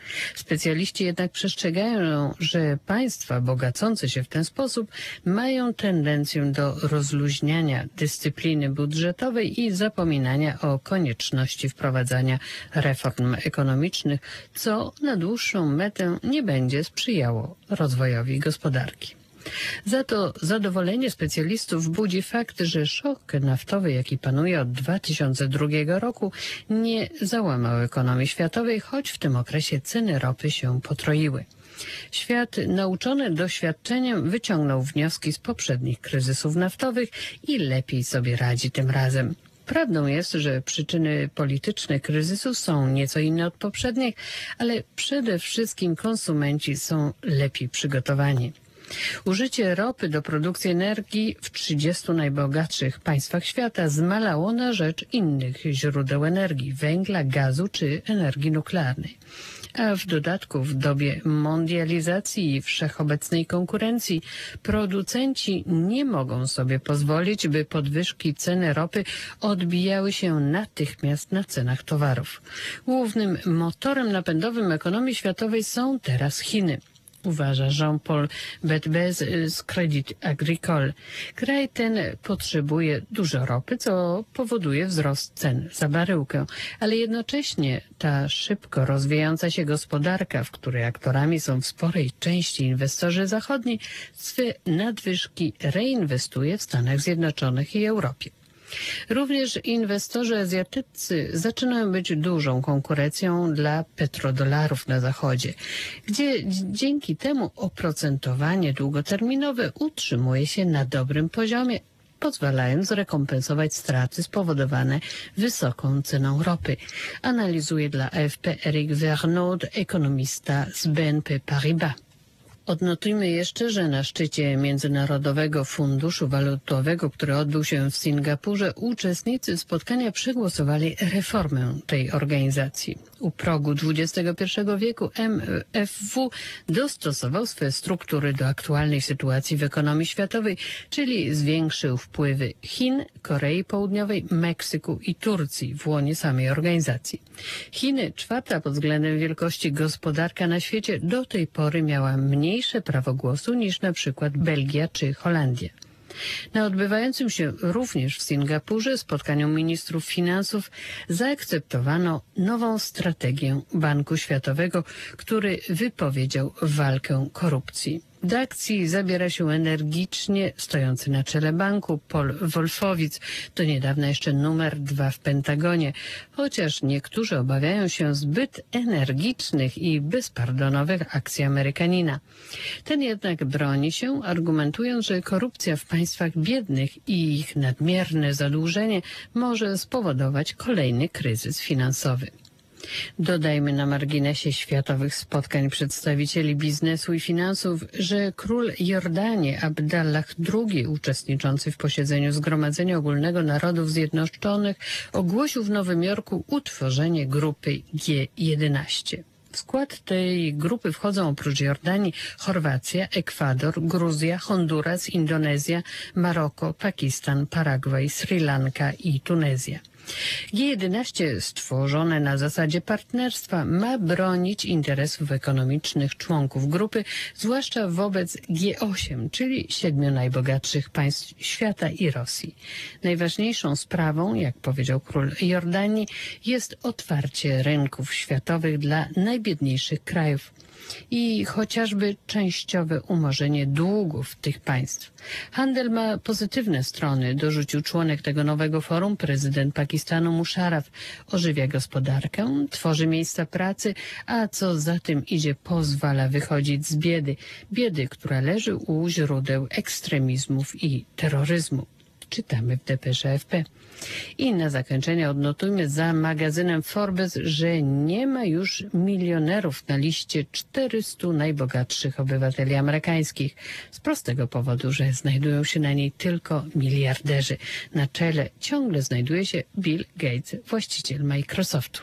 Specjaliści jednak przestrzegają, że państwa bogacące się w ten sposób mają tendencję do rozluźniania dyscypliny budżetowej i zapominania o konieczności wprowadzania reform ekonomicznych, co na dłuższą metę nie będzie sprzyjało rozwojowi gospodarki. Za to zadowolenie specjalistów budzi fakt, że szok naftowy, jaki panuje od dwa tysiące drugiego roku, nie załamał ekonomii światowej, choć w tym okresie ceny ropy się potroiły. Świat, nauczony doświadczeniem, wyciągnął wnioski z poprzednich kryzysów naftowych i lepiej sobie radzi tym razem. Prawdą jest, że przyczyny polityczne kryzysu są nieco inne od poprzednich, ale przede wszystkim konsumenci są lepiej przygotowani. Użycie ropy do produkcji energii w trzydziestu najbogatszych państwach świata zmalało na rzecz innych źródeł energii, węgla, gazu czy energii nuklearnej. A w dodatku w dobie mondializacji i wszechobecnej konkurencji producenci nie mogą sobie pozwolić, by podwyżki ceny ropy odbijały się natychmiast na cenach towarów. Głównym motorem napędowym ekonomii światowej są teraz Chiny, uważa Jean-Paul Betbez z Crédit Agricole. Kraj ten potrzebuje dużo ropy, co powoduje wzrost cen za baryłkę, ale jednocześnie ta szybko rozwijająca się gospodarka, w której aktorami są w sporej części inwestorzy zachodni, swe nadwyżki reinwestuje w Stanach Zjednoczonych i Europie. Również inwestorzy azjatyccy zaczynają być dużą konkurencją dla petrodolarów na Zachodzie, gdzie dzięki temu oprocentowanie długoterminowe utrzymuje się na dobrym poziomie, pozwalając rekompensować straty spowodowane wysoką ceną ropy. Analizuje dla A F P Eric Vernaud, ekonomista z B N P Paribas. Odnotujmy jeszcze, że na szczycie Międzynarodowego Funduszu Walutowego, który odbył się w Singapurze, uczestnicy spotkania przegłosowali reformę tej organizacji. U progu dwudziestego pierwszego wieku M F W dostosował swoje struktury do aktualnej sytuacji w ekonomii światowej, czyli zwiększył wpływy Chin, Korei Południowej, Meksyku i Turcji w łonie samej organizacji. Chiny, czwarta pod względem wielkości gospodarka na świecie, do tej pory miała mniejsze prawo głosu niż na przykład Belgia czy Holandia. Na odbywającym się również w Singapurze spotkaniu ministrów finansów zaakceptowano nową strategię Banku Światowego, który wypowiedział walkę korupcji. Do akcji zabiera się energicznie stojący na czele banku Paul Wolfowitz, do niedawna jeszcze numer dwa w Pentagonie, chociaż niektórzy obawiają się zbyt energicznych i bezpardonowych akcji Amerykanina. Ten jednak broni się, argumentując, że korupcja w państwach biednych i ich nadmierne zadłużenie może spowodować kolejny kryzys finansowy. Dodajmy na marginesie światowych spotkań przedstawicieli biznesu i finansów, że król Jordanii Abdallah drugi, uczestniczący w posiedzeniu Zgromadzenia Ogólnego Narodów Zjednoczonych, ogłosił w Nowym Jorku utworzenie grupy G jedenaście. W skład tej grupy wchodzą oprócz Jordanii Chorwacja, Ekwador, Gruzja, Honduras, Indonezja, Maroko, Pakistan, Paragwaj, Sri Lanka i Tunezja. G jedenaście, stworzone na zasadzie partnerstwa, ma bronić interesów ekonomicznych członków grupy, zwłaszcza wobec G osiem, czyli siedmiu najbogatszych państw świata i Rosji. Najważniejszą sprawą, jak powiedział król Jordanii, jest otwarcie rynków światowych dla najbiedniejszych krajów i chociażby częściowe umorzenie długów tych państw. Handel ma pozytywne strony, dorzucił członek tego nowego forum, prezydent Pakistanu Musharraf. Ożywia gospodarkę, tworzy miejsca pracy, a co za tym idzie, pozwala wychodzić z biedy. Biedy, która leży u źródeł ekstremizmów i terroryzmu. Czytamy w depesze A F P. I na zakończenie odnotujmy za magazynem Forbes, że nie ma już milionerów na liście czterystu najbogatszych obywateli amerykańskich. Z prostego powodu, że znajdują się na niej tylko miliarderzy. Na czele ciągle znajduje się Bill Gates, właściciel Microsoftu.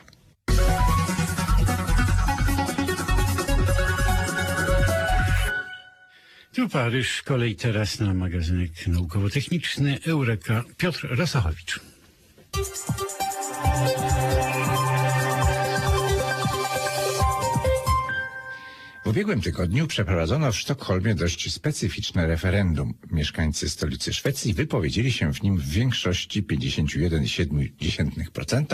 Tu Paryż, kolej teraz na magazynek naukowo-techniczny Eureka. Piotr Rasachowicz. ubiegłym tygodniu przeprowadzono w Sztokholmie dość specyficzne referendum. Mieszkańcy stolicy Szwecji wypowiedzieli się w nim w większości pięćdziesiąt jeden przecinek siedem procent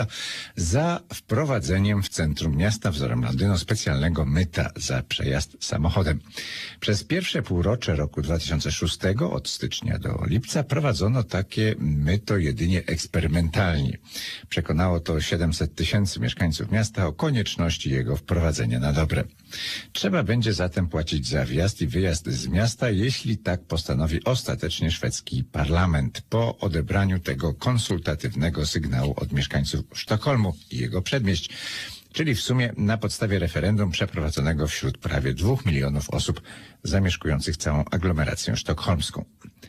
za wprowadzeniem w centrum miasta wzorem Londynu specjalnego myta za przejazd samochodem. Przez pierwsze półrocze roku dwa tysiące szóstego, od stycznia do lipca, prowadzono takie myto jedynie eksperymentalnie. Przekonało to siedemset tysięcy mieszkańców miasta o konieczności jego wprowadzenia na dobre. Trzeba będzie zatem płacić za wjazd i wyjazd z miasta, jeśli tak postanowi ostatecznie szwedzki parlament, po odebraniu tego konsultatywnego sygnału od mieszkańców Sztokholmu i jego przedmieść, czyli w sumie na podstawie referendum przeprowadzonego wśród prawie dwóch milionów osób zamieszkujących całą aglomerację sztokholmską.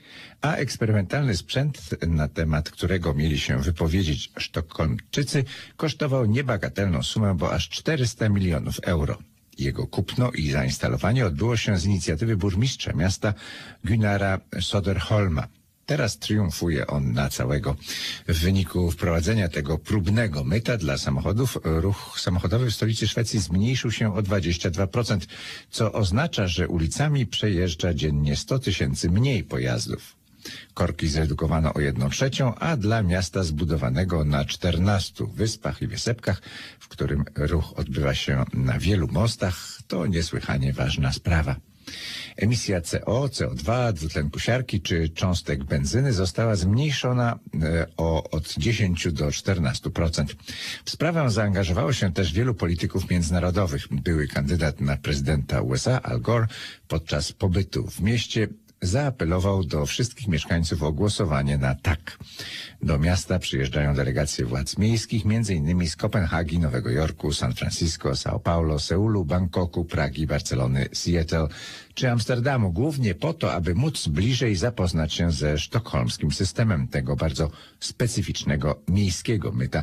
A eksperymentalny sprzęt, na temat którego mieli się wypowiedzieć sztokholmczycy, kosztował niebagatelną sumę, bo aż czterysta milionów euro. Jego kupno i zainstalowanie odbyło się z inicjatywy burmistrza miasta Gunnara Söderholma. Teraz triumfuje on na całego. W wyniku wprowadzenia tego próbnego myta dla samochodów, ruch samochodowy w stolicy Szwecji zmniejszył się o dwadzieścia dwa procent, co oznacza, że ulicami przejeżdża dziennie sto tysięcy mniej pojazdów. Korki zredukowano o jedną trzecią, a dla miasta zbudowanego na czternastu wyspach i wysepkach, w którym ruch odbywa się na wielu mostach, to niesłychanie ważna sprawa. Emisja C O, C O dwa, dwutlenku siarki czy cząstek benzyny została zmniejszona o od dziesięciu do czternastu procent. W sprawę zaangażowało się też wielu polityków międzynarodowych. Były kandydat na prezydenta U S A Al Gore podczas pobytu w mieście zaapelował do wszystkich mieszkańców o głosowanie na tak. Do miasta przyjeżdżają delegacje władz miejskich, między innymi z Kopenhagi, Nowego Jorku, San Francisco, São Paulo, Seulu, Bangkoku, Pragi, Barcelony, Seattle czy Amsterdamu, głównie po to, aby móc bliżej zapoznać się ze sztokholmskim systemem tego bardzo specyficznego miejskiego myta.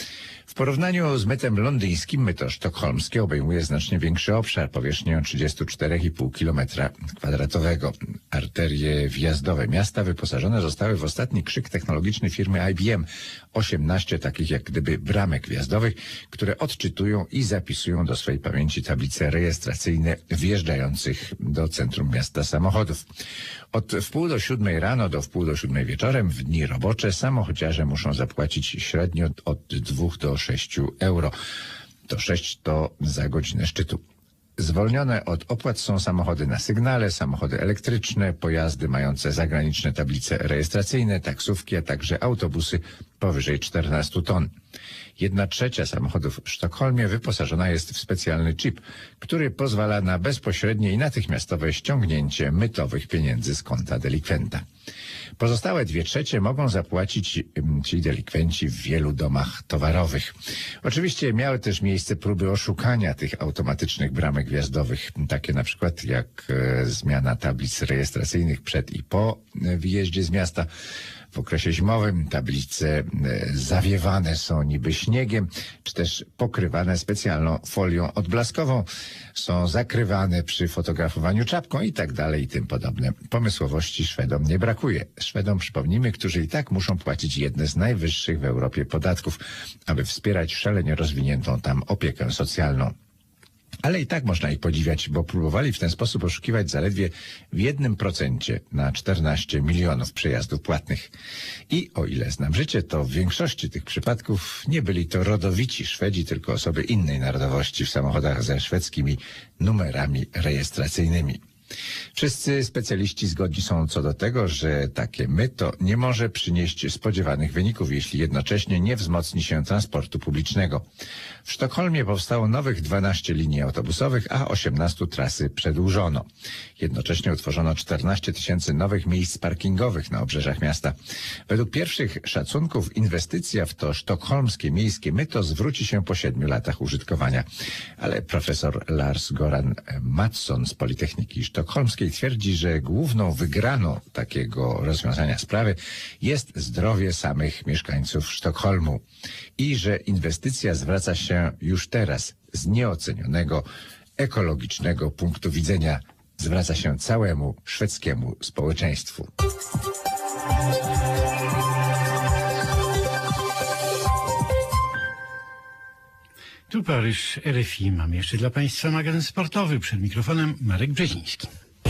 W porównaniu z mytem londyńskim, myto sztokholmskie obejmuje znacznie większy obszar, powierzchnię trzydzieści cztery i pół kilometra kwadratowego. Arterie wjazdowe miasta wyposażone zostały w ostatni krzyk technologiczny firmy I B M. osiemnaście takich jak gdyby bramek wjazdowych, które odczytują i zapisują do swojej pamięci tablice rejestracyjne wjeżdżających do centrum miasta samochodów. Od wpół do siódmej rano do wpół do siódmej wieczorem w dni robocze samochodziarze muszą zapłacić średnio od dwóch do sześciu euro. To sześć to za godzinę szczytu. Zwolnione od opłat są samochody na sygnale, samochody elektryczne, pojazdy mające zagraniczne tablice rejestracyjne, taksówki, a także autobusy powyżej czternastu ton. Jedna trzecia samochodów w Sztokholmie wyposażona jest w specjalny chip, który pozwala na bezpośrednie i natychmiastowe ściągnięcie mytowych pieniędzy z konta delikwenta. Pozostałe dwie trzecie mogą zapłacić ci delikwenci w wielu domach towarowych. Oczywiście miały też miejsce próby oszukania tych automatycznych bramek wjazdowych, takie na przykład jak e, zmiana tablic rejestracyjnych przed i po wyjeździe z miasta. W okresie zimowym tablice zawiewane są niby śniegiem, czy też pokrywane specjalną folią odblaskową, są zakrywane przy fotografowaniu czapką i tak dalej i tym podobne. Pomysłowości Szwedom nie brakuje. Szwedom, przypomnijmy, którzy i tak muszą płacić jedne z najwyższych w Europie podatków, aby wspierać szalenie rozwiniętą tam opiekę socjalną. Ale i tak można ich podziwiać, bo próbowali w ten sposób oszukiwać zaledwie w jednym procencie na czternaście milionów przejazdów płatnych. I o ile znam życie, to w większości tych przypadków nie byli to rodowici Szwedzi, tylko osoby innej narodowości w samochodach ze szwedzkimi numerami rejestracyjnymi. Wszyscy specjaliści zgodni są co do tego, że takie myto nie może przynieść spodziewanych wyników, jeśli jednocześnie nie wzmocni się transportu publicznego. W Sztokholmie powstało nowych dwanaście linii autobusowych, a osiemnaście trasy przedłużono. Jednocześnie utworzono czternaście tysięcy nowych miejsc parkingowych na obrzeżach miasta. Według pierwszych szacunków inwestycja w to sztokholmskie miejskie myto zwróci się po siedmiu latach użytkowania. Ale profesor Lars Goran Mattsson z Politechniki Sztokholmskiej twierdzi, że główną wygraną takiego rozwiązania sprawy jest zdrowie samych mieszkańców Sztokholmu i że inwestycja zwraca się już teraz z nieocenionego ekologicznego punktu widzenia, zwraca się całemu szwedzkiemu społeczeństwu. Tu Tu Paryż, R F I. Mamy jeszcze dla Państwa magazyn sportowy. Przed mikrofonem Marek Brzeziński.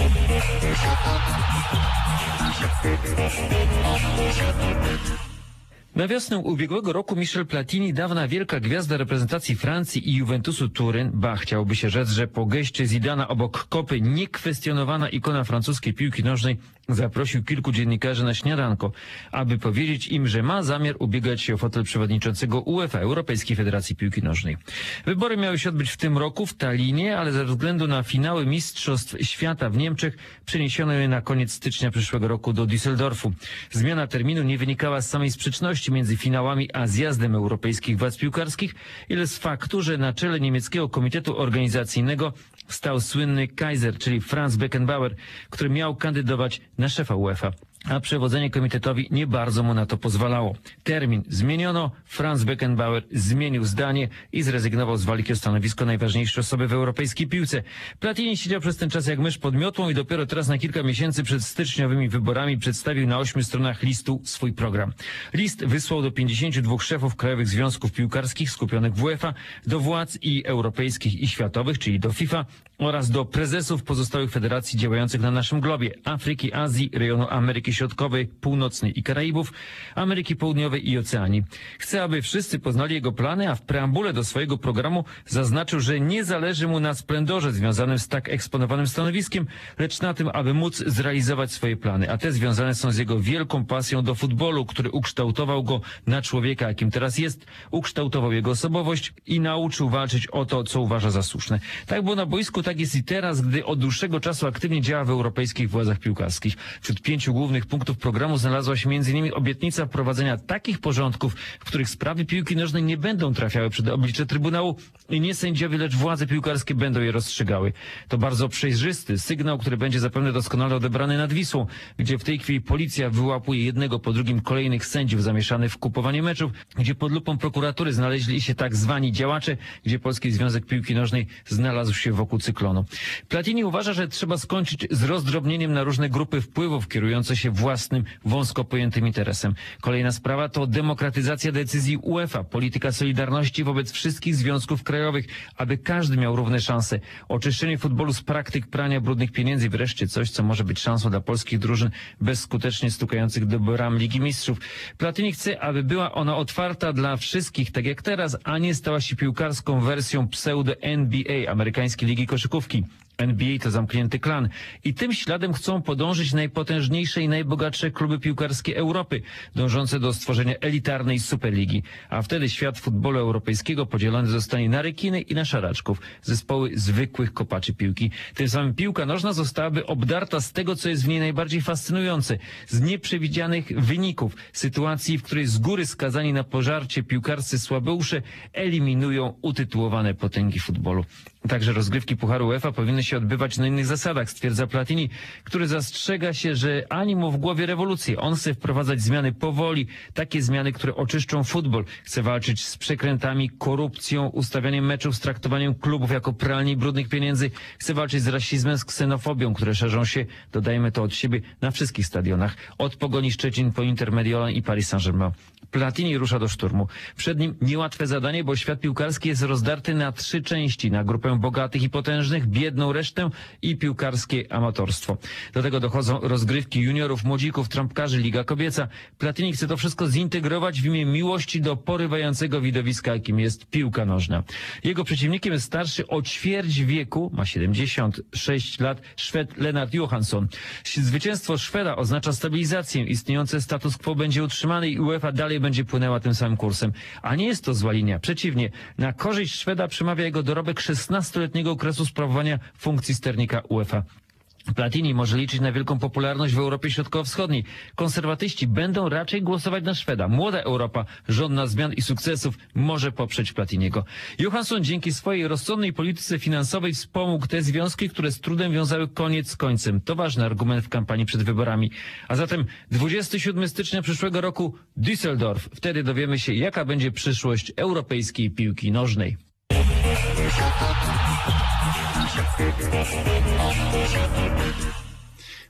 Na wiosnę ubiegłego roku Michel Platini, dawna wielka gwiazda reprezentacji Francji i Juventusu Turyn, ba, chciałoby się rzec, że po geście Zidana obok kopy niekwestionowana ikona francuskiej piłki nożnej, zaprosił kilku dziennikarzy na śniadanko, aby powiedzieć im, że ma zamiar ubiegać się o fotel przewodniczącego UEFA, Europejskiej Federacji Piłki Nożnej. Wybory miały się odbyć w tym roku w Tallinie, ale ze względu na finały Mistrzostw Świata w Niemczech przeniesiono je na koniec stycznia przyszłego roku do Düsseldorfu. Zmiana terminu nie wynikała z samej sprzeczności między finałami a zjazdem europejskich władz piłkarskich, ile z faktu, że na czele niemieckiego komitetu organizacyjnego stał słynny Kaiser, czyli Franz Beckenbauer, który miał kandydować na szefa UEFA, a przewodzenie komitetowi nie bardzo mu na to pozwalało. Termin zmieniono, Franz Beckenbauer zmienił zdanie i zrezygnował z walki o stanowisko najważniejszej osoby w europejskiej piłce. Platini siedział przez ten czas jak mysz pod miotłą i dopiero teraz na kilka miesięcy przed styczniowymi wyborami przedstawił na ośmiu stronach listu swój program. List wysłał do pięćdziesięciu dwóch szefów krajowych związków piłkarskich skupionych w UEFA, do władz i europejskich i światowych, czyli do FIFA, oraz do prezesów pozostałych federacji działających na naszym globie: Afryki, Azji, rejonu Ameryki Środkowej, Północnej i Karaibów, Ameryki Południowej i Oceanii. Chce, aby wszyscy poznali jego plany, a w preambule do swojego programu zaznaczył, że nie zależy mu na splendorze związanym z tak eksponowanym stanowiskiem, lecz na tym, aby móc zrealizować swoje plany, a te związane są z jego wielką pasją do futbolu, który ukształtował go na człowieka, jakim teraz jest, ukształtował jego osobowość i nauczył walczyć o to, co uważa za słuszne. Tak było na boisku, tak jest i teraz, gdy od dłuższego czasu aktywnie działa w europejskich władzach piłkarskich. Wśród pięciu głównych punktów programu znalazła się między innymi obietnica wprowadzenia takich porządków, w których sprawy piłki nożnej nie będą trafiały przed oblicze Trybunału i nie sędziowie, lecz władze piłkarskie będą je rozstrzygały. To bardzo przejrzysty sygnał, który będzie zapewne doskonale odebrany nad Wisłą, gdzie w tej chwili policja wyłapuje jednego po drugim kolejnych sędziów zamieszanych w kupowanie meczów, gdzie pod lupą prokuratury znaleźli się tak zwani działacze, gdzie Polski Związek Piłki Nożnej znalazł się wokół cyklonu. Platini uważa, że trzeba skończyć z rozdrobnieniem na różne grupy wpływów kierujące się własnym, wąsko pojętym interesem. Kolejna sprawa to demokratyzacja decyzji UEFA, polityka solidarności wobec wszystkich związków krajowych, aby każdy miał równe szanse. Oczyszczenie futbolu z praktyk prania brudnych pieniędzy, wreszcie coś, co może być szansą dla polskich drużyn bezskutecznie stukających do bram Ligi Mistrzów. Platini chce, aby była ona otwarta dla wszystkich, tak jak teraz, a nie stała się piłkarską wersją pseudo N B A, amerykańskiej ligi koszykówki. N B A to zamknięty klan i tym śladem chcą podążyć najpotężniejsze i najbogatsze kluby piłkarskie Europy, dążące do stworzenia elitarnej superligi. A wtedy świat futbolu europejskiego podzielony zostanie na rekiny i na szaraczków, zespoły zwykłych kopaczy piłki. Tym samym piłka nożna zostałaby obdarta z tego, co jest w niej najbardziej fascynujące, z nieprzewidzianych wyników, sytuacji, w której z góry skazani na pożarcie piłkarscy słabeusze eliminują utytułowane potęgi futbolu. Także rozgrywki Pucharu UEFA powinny się odbywać na innych zasadach, stwierdza Platini, który zastrzega się, że ani mu w głowie rewolucje. On chce wprowadzać zmiany powoli, takie zmiany, które oczyszczą futbol. Chce walczyć z przekrętami, korupcją, ustawianiem meczów, z traktowaniem klubów jako pralni brudnych pieniędzy. Chce walczyć z rasizmem, z ksenofobią, które szerzą się, dodajmy to od siebie, na wszystkich stadionach. Od Pogoni Szczecin po Inter Mediolan i Paris Saint-Germain. Platini rusza do szturmu. Przed nim niełatwe zadanie, bo świat piłkarski jest rozdarty na trzy części. Na grupę bogatych i potężnych, biedną resztę i piłkarskie amatorstwo. Do tego dochodzą rozgrywki juniorów, młodzików, trampkarzy, Liga Kobieca. Platini chce to wszystko zintegrować w imię miłości do porywającego widowiska, jakim jest piłka nożna. Jego przeciwnikiem jest starszy o ćwierć wieku, ma siedemdziesiąt sześć lat, Szwed Lennart Johansson. Zwycięstwo Szweda oznacza stabilizację. Istniejący status quo będzie utrzymany i UEFA dalej będzie płynęła tym samym kursem. A nie jest to zła linia. Przeciwnie, na korzyść Szweda przemawia jego dorobek szesnastoletniego okresu sprawowania funkcji sternika UEFA. Platini może liczyć na wielką popularność w Europie Środkowo-Wschodniej. Konserwatyści będą raczej głosować na Szweda. Młoda Europa, żądna zmian i sukcesów, może poprzeć Platiniego. Johansson dzięki swojej rozsądnej polityce finansowej wspomógł te związki, które z trudem wiązały koniec z końcem. To ważny argument w kampanii przed wyborami. A zatem dwudziestego siódmego stycznia przyszłego roku Düsseldorf. Wtedy dowiemy się, jaka będzie przyszłość europejskiej piłki nożnej.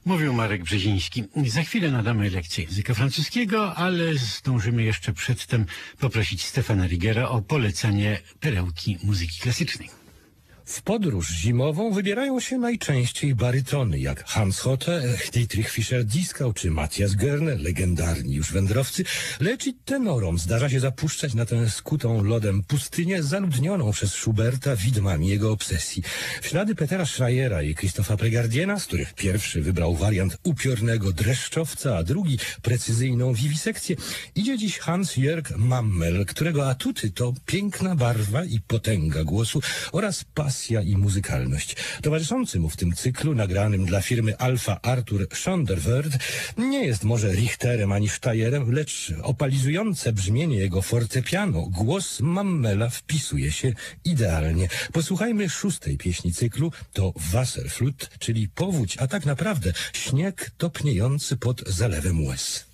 Mówił Marek Brzeziński. Za chwilę nadamy lekcję języka francuskiego, ale zdążymy jeszcze przedtem poprosić Stefana Rigera o polecenie perełki muzyki klasycznej. W podróż zimową wybierają się najczęściej barytony, jak Hans Hotte, Dietrich Fischer-Dieskau czy Matthias Görner, legendarni już wędrowcy, lecz i tenorom zdarza się zapuszczać na tę skutą lodem pustynię zaludnioną przez Schuberta widmami jego obsesji. W ślady Petera Schreiera i Christopha Pregardiena, z których pierwszy wybrał wariant upiornego dreszczowca, a drugi precyzyjną wiwisekcję, idzie dziś Hans-Jörg Mammel, którego atuty to piękna barwa i potęga głosu oraz pas i muzykalność. Towarzyszący mu w tym cyklu, nagranym dla firmy Alfa Arthur Schonderwörth, nie jest może Richterem ani Steyerem, lecz opalizujące brzmienie jego fortepiano, głos Mammela wpisuje się idealnie. Posłuchajmy szóstej pieśni cyklu, to Wasserflut, czyli powódź, a tak naprawdę śnieg topniejący pod zalewem łez.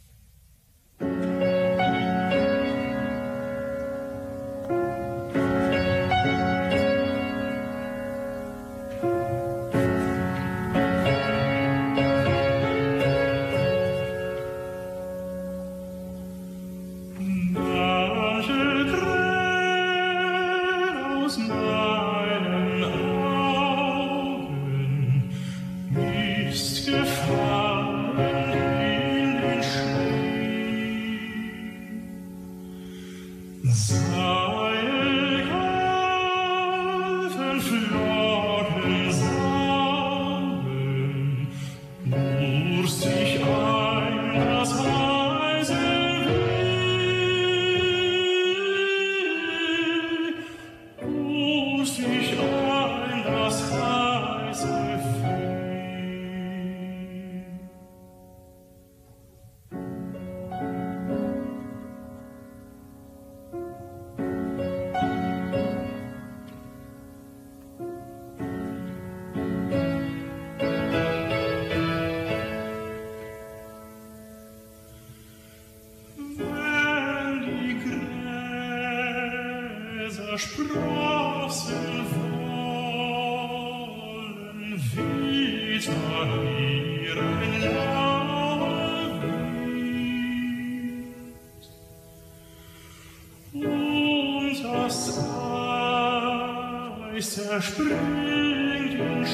Zerspringt in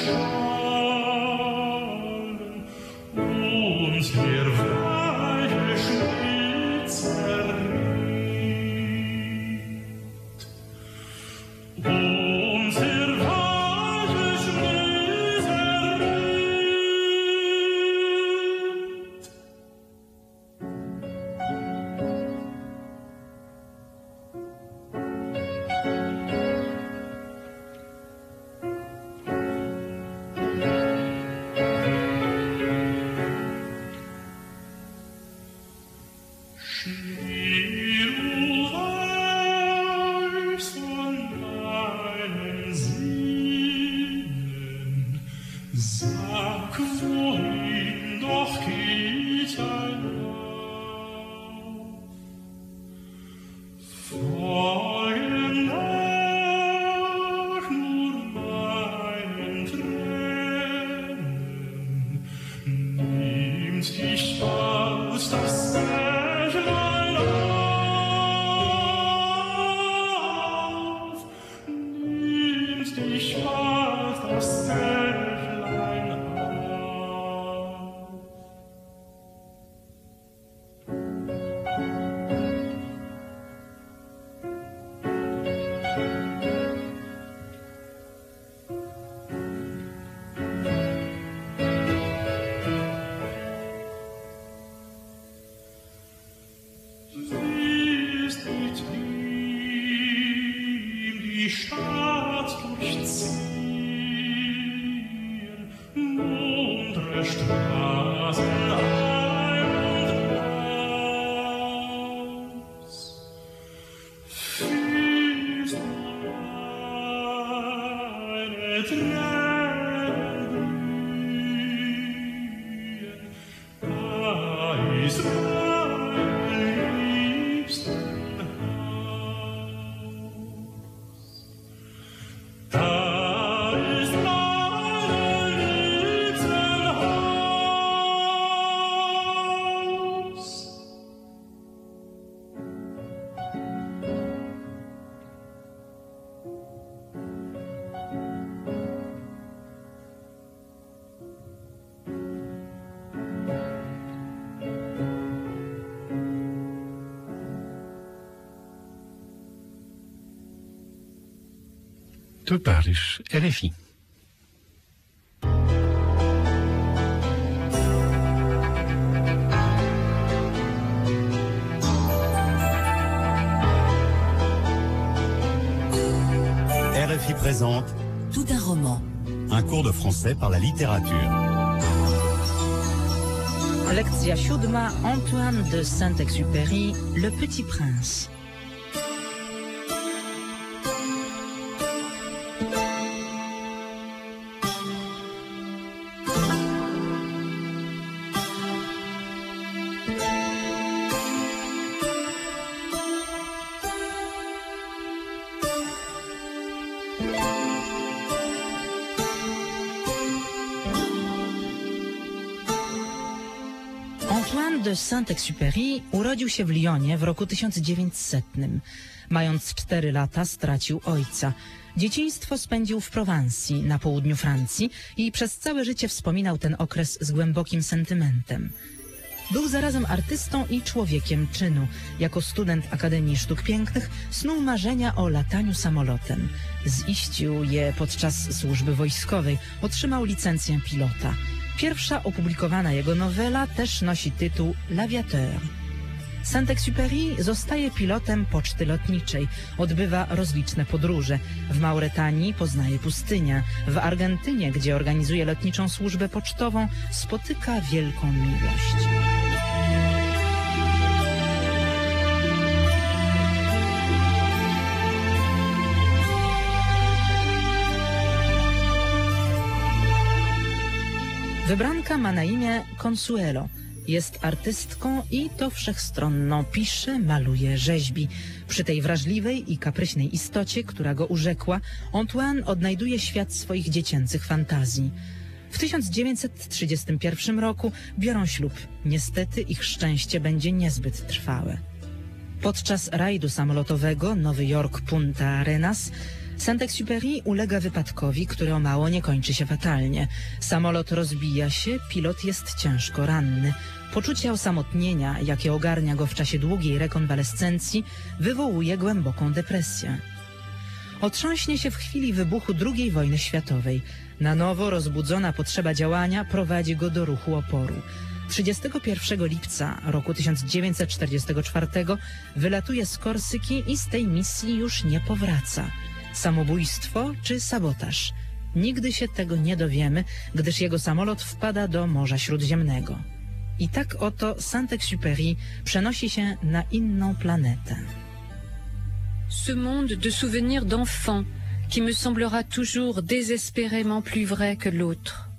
Schalen und der weiche Schnee zerrinnt. Und der weiche Schnee zerrinnt. Sag, wohin doch geht ein Lauf? Folge nach nur meinen Tränen, nimmt dich bald das Sächlein auf, nimmt dich bald das Sächlein auf. Willst mit ihm die Stadt durchziehen, muntere Straßen ein und aus? Fühlst du meine Tränen glühen? Da ist mein liebsten Haus. Da ist mein liebsten Haus. To Paryż, R F I. R F I présente Tout un roman. un cours de français par la littérature. Lekcja siódma, Antoine de Saint-Exupéry, Le Petit Prince. Antoine de Saint-Exupéry urodził się w Lyonie w roku tysiąc dziewięćsetnym. Mając cztery lata stracił ojca. Dzieciństwo spędził w Prowansji, na południu Francji i przez całe życie wspominał ten okres z głębokim sentymentem. Był zarazem artystą i człowiekiem czynu. Jako student Akademii Sztuk Pięknych snuł marzenia o lataniu samolotem. Ziścił je podczas służby wojskowej. Otrzymał licencję pilota. Pierwsza opublikowana jego nowela też nosi tytuł L'Aviateur. Saint-Exupéry zostaje pilotem poczty lotniczej. Odbywa rozliczne podróże. W Mauretanii poznaje pustynię. W Argentynie, gdzie organizuje lotniczą służbę pocztową, spotyka wielką miłość. Wybranka ma na imię Consuelo. Jest artystką i to wszechstronną. Pisze, maluje, rzeźbi. Przy tej wrażliwej i kapryśnej istocie, która go urzekła, Antoine odnajduje świat swoich dziecięcych fantazji. W tysiąc dziewięćset trzydziestym pierwszym roku biorą ślub. Niestety ich szczęście będzie niezbyt trwałe. Podczas rajdu samolotowego Nowy Jork Punta Arenas Saint-Exupéry ulega wypadkowi, który o mało nie kończy się fatalnie. Samolot rozbija się, pilot jest ciężko ranny. Poczucie osamotnienia, jakie ogarnia go w czasie długiej rekonwalescencji, wywołuje głęboką depresję. Otrząśnie się w chwili wybuchu drugiej wojny światowej. Na nowo rozbudzona potrzeba działania prowadzi go do ruchu oporu. trzydziestego pierwszego lipca roku tysiąc dziewięćset czterdziestego czwartego wylatuje z Korsyki i z tej misji już nie powraca. Samobójstwo czy sabotaż? Nigdy się tego nie dowiemy, gdyż jego samolot wpada do Morza Śródziemnego. I tak oto Saint-Exupéry przenosi się na inną planetę. Ce monde de souvenirs d'enfants qui me semblera toujours désespérément plus vrai que l'autre.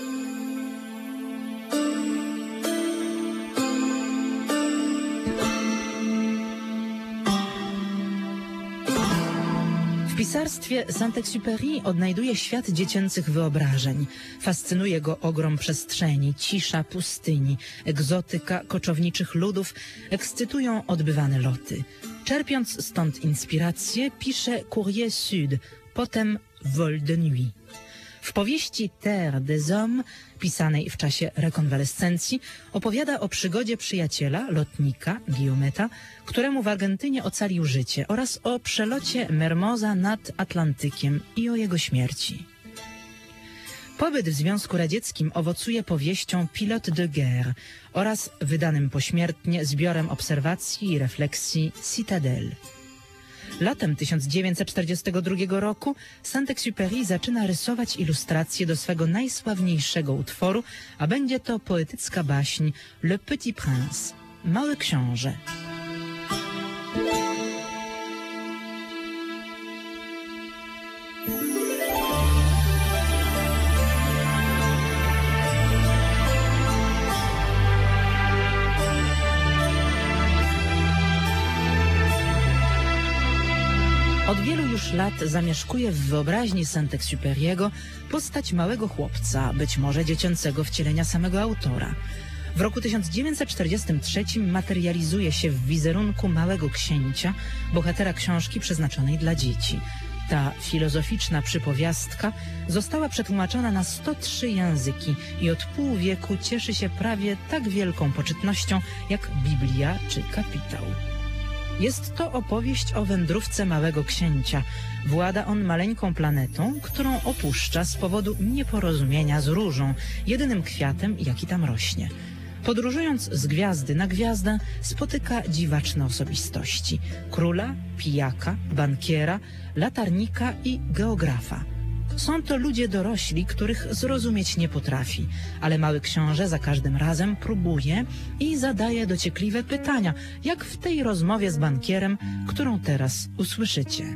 W pisarstwie Saint-Exupéry odnajduje świat dziecięcych wyobrażeń. Fascynuje go ogrom przestrzeni, cisza pustyni, egzotyka koczowniczych ludów, ekscytują odbywane loty. Czerpiąc stąd inspirację, pisze Courrier Sud, potem Vol de nuit. W powieści Terre des Hommes, pisanej w czasie rekonwalescencji, opowiada o przygodzie przyjaciela, lotnika, Guillaumeta, któremu w Argentynie ocalił życie, oraz o przelocie Mermoza nad Atlantykiem i o jego śmierci. Pobyt w Związku Radzieckim owocuje powieścią Pilote de guerre oraz wydanym pośmiertnie zbiorem obserwacji i refleksji Citadelle. Latem tysiąc dziewięćset czterdziestego drugiego roku Saint-Exupéry zaczyna rysować ilustracje do swego najsławniejszego utworu, a będzie to poetycka baśń Le Petit Prince, Mały Książę. Od wielu już lat zamieszkuje w wyobraźni Saint-Exupéry'ego postać małego chłopca, być może dziecięcego wcielenia samego autora. W roku tysiąc dziewięćset czterdziestym trzecim materializuje się w wizerunku małego księcia, bohatera książki przeznaczonej dla dzieci. Ta filozoficzna przypowiastka została przetłumaczona na sto trzy języki i od pół wieku cieszy się prawie tak wielką poczytnością jak Biblia czy Kapitał. Jest to opowieść o wędrówce małego księcia. Włada on maleńką planetą, którą opuszcza z powodu nieporozumienia z różą, jedynym kwiatem, jaki tam rośnie. Podróżując z gwiazdy na gwiazdę, spotyka dziwaczne osobistości. Króla, pijaka, bankiera, latarnika i geografa. Są to ludzie dorośli, których zrozumieć nie potrafi, ale mały książę za każdym razem próbuje i zadaje dociekliwe pytania, jak w tej rozmowie z bankierem, którą teraz usłyszycie.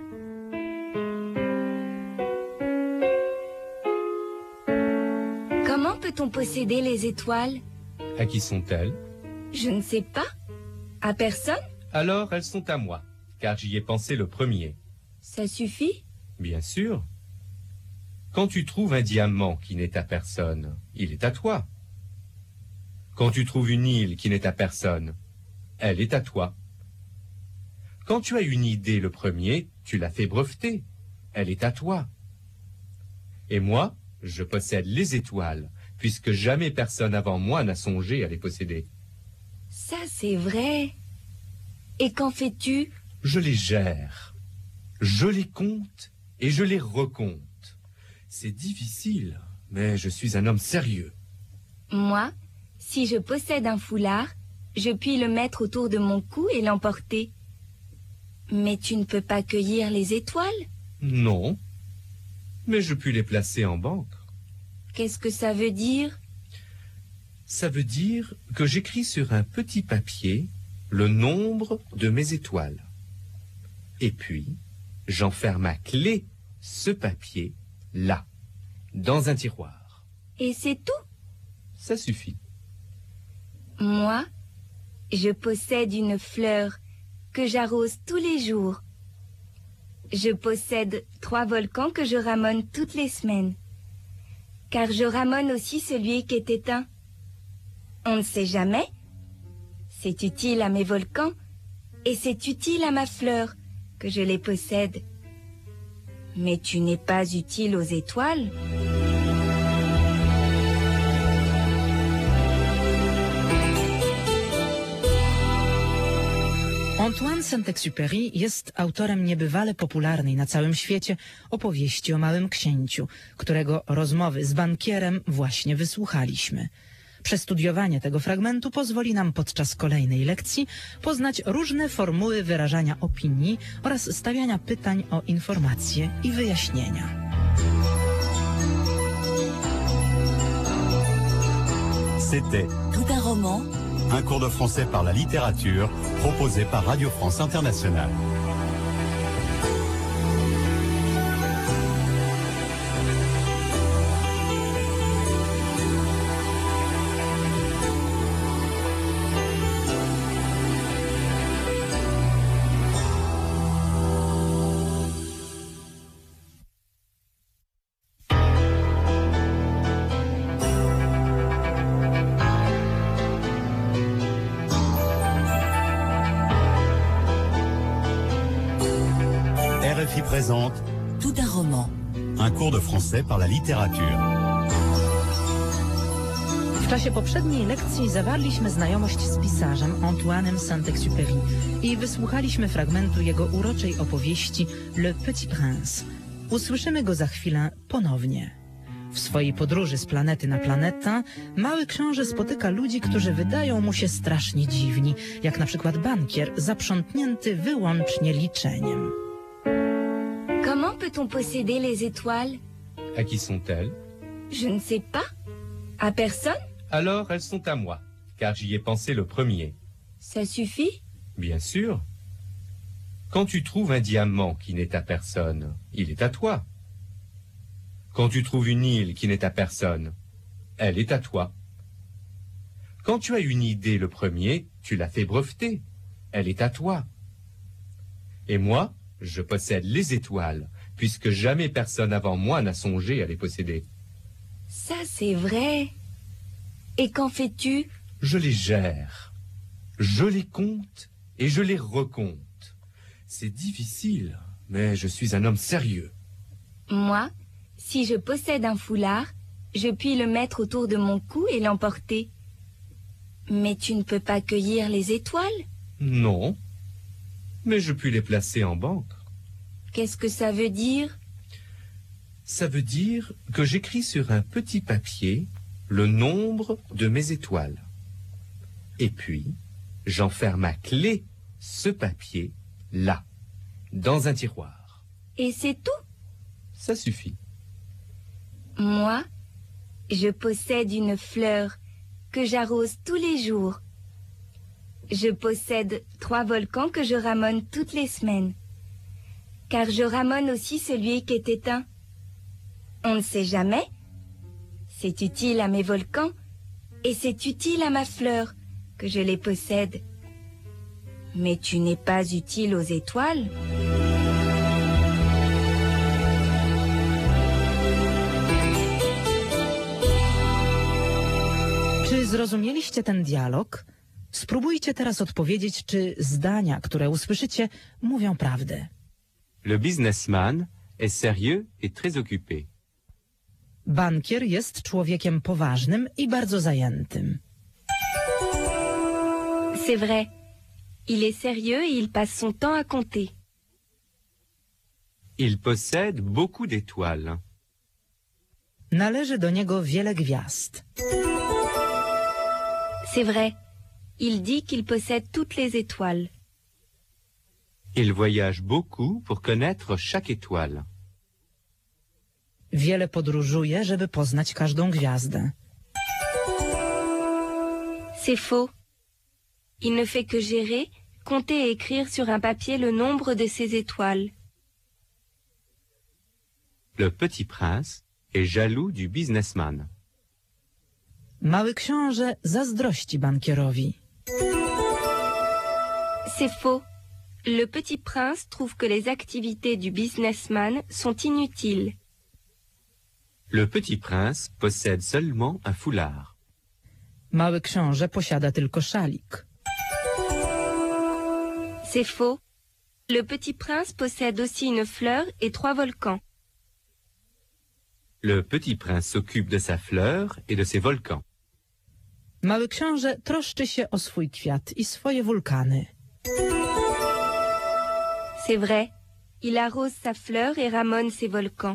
Comment peut-on posséder les étoiles? À qui sont-elles? Je ne sais pas. À personne? Alors elles sont à moi, car j'y ai pensé le premier. Ça suffit? Bien sûr. Quand tu trouves un diamant qui n'est à personne, il est à toi. Quand tu trouves une île qui n'est à personne, elle est à toi. Quand tu as une idée le premier, tu la fais breveter, elle est à toi. Et moi, je possède les étoiles, puisque jamais personne avant moi n'a songé à les posséder. Ça, c'est vrai. Et qu'en fais-tu? Je les gère. Je les compte et je les recompte. C'est difficile, mais je suis un homme sérieux. Moi, si je possède un foulard, je puis le mettre autour de mon cou et l'emporter. Mais tu ne peux pas cueillir les étoiles? Non, mais je puis les placer en banque. Qu'est-ce que ça veut dire? Ça veut dire que j'écris sur un petit papier le nombre de mes étoiles. Et puis, j'enferme à clé ce papier là, dans un tiroir. Et c'est tout? Ça suffit. Moi, je possède une fleur que j'arrose tous les jours. Je possède trois volcans que je ramone toutes les semaines. Car je ramone aussi celui qui est éteint. On ne sait jamais. C'est utile à mes volcans et c'est utile à ma fleur que je les possède. Mais tu n'es pas utile aux étoiles. Antoine Saint-Exupéry jest autorem niebywale popularnej na całym świecie opowieści o małym księciu, którego rozmowy z bankierem właśnie wysłuchaliśmy. Przestudiowanie tego fragmentu pozwoli nam podczas kolejnej lekcji poznać różne formuły wyrażania opinii oraz stawiania pytań o informacje i wyjaśnienia. C'était Tout un roman, un cours de français par la littérature proposé par Radio France Internationale. R F I présente Tout un roman, un cours de français par la littérature. W czasie poprzedniej lekcji zawarliśmy znajomość z pisarzem Antoine'em Saint-Exupéry i wysłuchaliśmy fragmentu jego uroczej opowieści Le Petit Prince. Usłyszymy go za chwilę ponownie. W swojej podróży z planety na planetę mały książę spotyka ludzi, którzy wydają mu się strasznie dziwni, jak na przykład bankier zaprzątnięty wyłącznie liczeniem. Comment peut-on posséder les étoiles? À qui sont-elles? Je ne sais pas. À personne? Alors elles sont à moi, car j'y ai pensé le premier. Ça suffit? Bien sûr. Quand tu trouves un diamant qui n'est à personne, il est à toi. Quand tu trouves une île qui n'est à personne, elle est à toi. Quand tu as une idée le premier, tu la fais breveter, elle est à toi. Et moi, je possède les étoiles, puisque jamais personne avant moi n'a songé à les posséder. Ça, c'est vrai. Et qu'en fais-tu? Je les gère. Je les compte et je les recompte. C'est difficile, mais je suis un homme sérieux. Moi, si je possède un foulard, je puis le mettre autour de mon cou et l'emporter. Mais tu ne peux pas cueillir les étoiles? Non, Mais je puis les placer en banque. Qu'est-ce que ça veut dire? Ça veut dire que j'écris sur un petit papier le nombre de mes étoiles. Et puis, j'enferme à clé ce papier là, dans un tiroir. Et c'est tout? Ça suffit. Moi, je possède une fleur que j'arrose tous les jours. Je possède trois volcans que je ramone toutes les semaines. Car je ramone aussi celui qui est éteint. On ne sait jamais. C'est utile à mes volcans et c'est utile à ma fleur que je les possède. Mais tu n'es pas utile aux étoiles. Czy zrozumieliście ten dialog? Spróbujcie teraz odpowiedzieć, czy zdania, które usłyszycie, mówią prawdę. Le businessman est sérieux et très occupé. Bankier jest człowiekiem poważnym i bardzo zajętym. C'est vrai. Il est sérieux et il passe son temps à compter. Il possède beaucoup d'étoiles. Należy do niego wiele gwiazd. C'est vrai. Il dit qu'il possède toutes les étoiles. Il voyage beaucoup pour connaître chaque étoile. Wiele podróżuje, żeby poznać każdą gwiazdę. C'est faux. Il ne fait que gérer, compter et écrire sur un papier le nombre de ses étoiles. Le petit prince est jaloux du businessman. Mały książę zazdrości bankierowi. C'est faux. Le petit prince trouve que les activités du businessman sont inutiles. Le petit prince possède seulement un foulard. Mały książę posiada tylko szalik. C'est faux. Le petit prince possède aussi une fleur et trois volcans. Le petit prince s'occupe de sa fleur et de ses volcans. Mały książę troszczy się o swój kwiat i swoje wulkany. C'est vrai. Il arrose sa fleur et ramone ses volcans.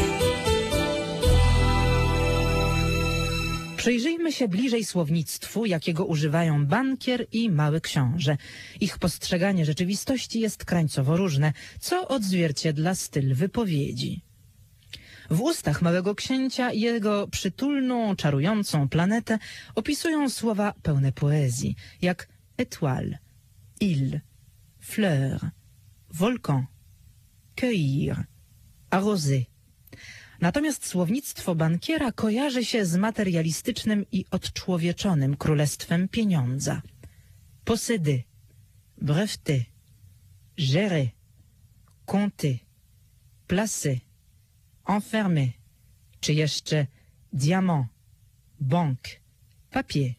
Przyjrzyjmy się bliżej słownictwu, jakiego używają bankier i mały książę. Ich postrzeganie rzeczywistości jest krańcowo różne, co odzwierciedla styl wypowiedzi. W ustach małego księcia i jego przytulną, czarującą planetę opisują słowa pełne poezji, jak étoile, île, fleur, volcan, cueillir, arroser. Natomiast słownictwo bankiera kojarzy się z materialistycznym i odczłowieczonym królestwem pieniądza. Posséder, breveter, gérer, compter, placer, enfermer, czy jeszcze diamant, banque, papier.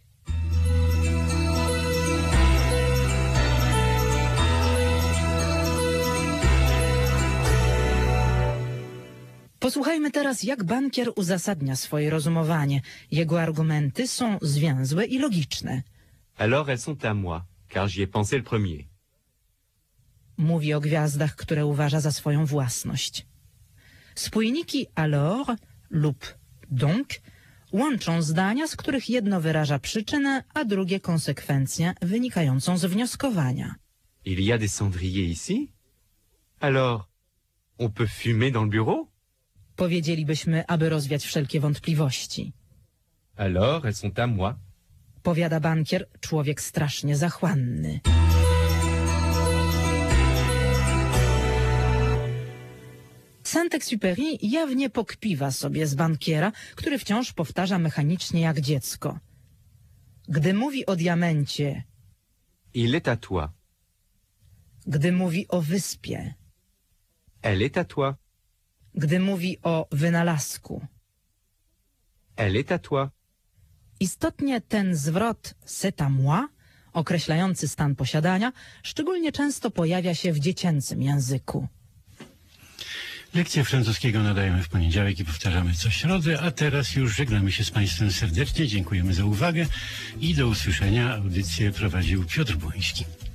Posłuchajmy teraz, jak bankier uzasadnia swoje rozumowanie. Jego argumenty są zwięzłe i logiczne. Alors elles sont à moi, car j'y ai pensé le premier. Mówi o gwiazdach, które uważa za swoją własność. Spójniki alors lub donc łączą zdania, z których jedno wyraża przyczynę, a drugie konsekwencję wynikającą z wnioskowania. Il y a des cendriers ici? Alors, on peut fumer dans le bureau? Powiedzielibyśmy, aby rozwiać wszelkie wątpliwości. Alors elles sont à moi. Powiada bankier, człowiek strasznie zachłanny. Saint-Exupéry jawnie pokpiwa sobie z bankiera, który wciąż powtarza mechanicznie jak dziecko. Gdy mówi o diamencie, Il est à toi. gdy mówi o wyspie, Elle est à toi. gdy mówi o wynalazku. Elle est à toi. Istotnie ten zwrot c'est à moi, określający stan posiadania, szczególnie często pojawia się w dziecięcym języku. Lekcję francuskiego nadajemy w poniedziałek i powtarzamy co środę, a teraz już żegnamy się z Państwem serdecznie. Dziękujemy za uwagę i do usłyszenia. Audycję prowadził Piotr Błoński.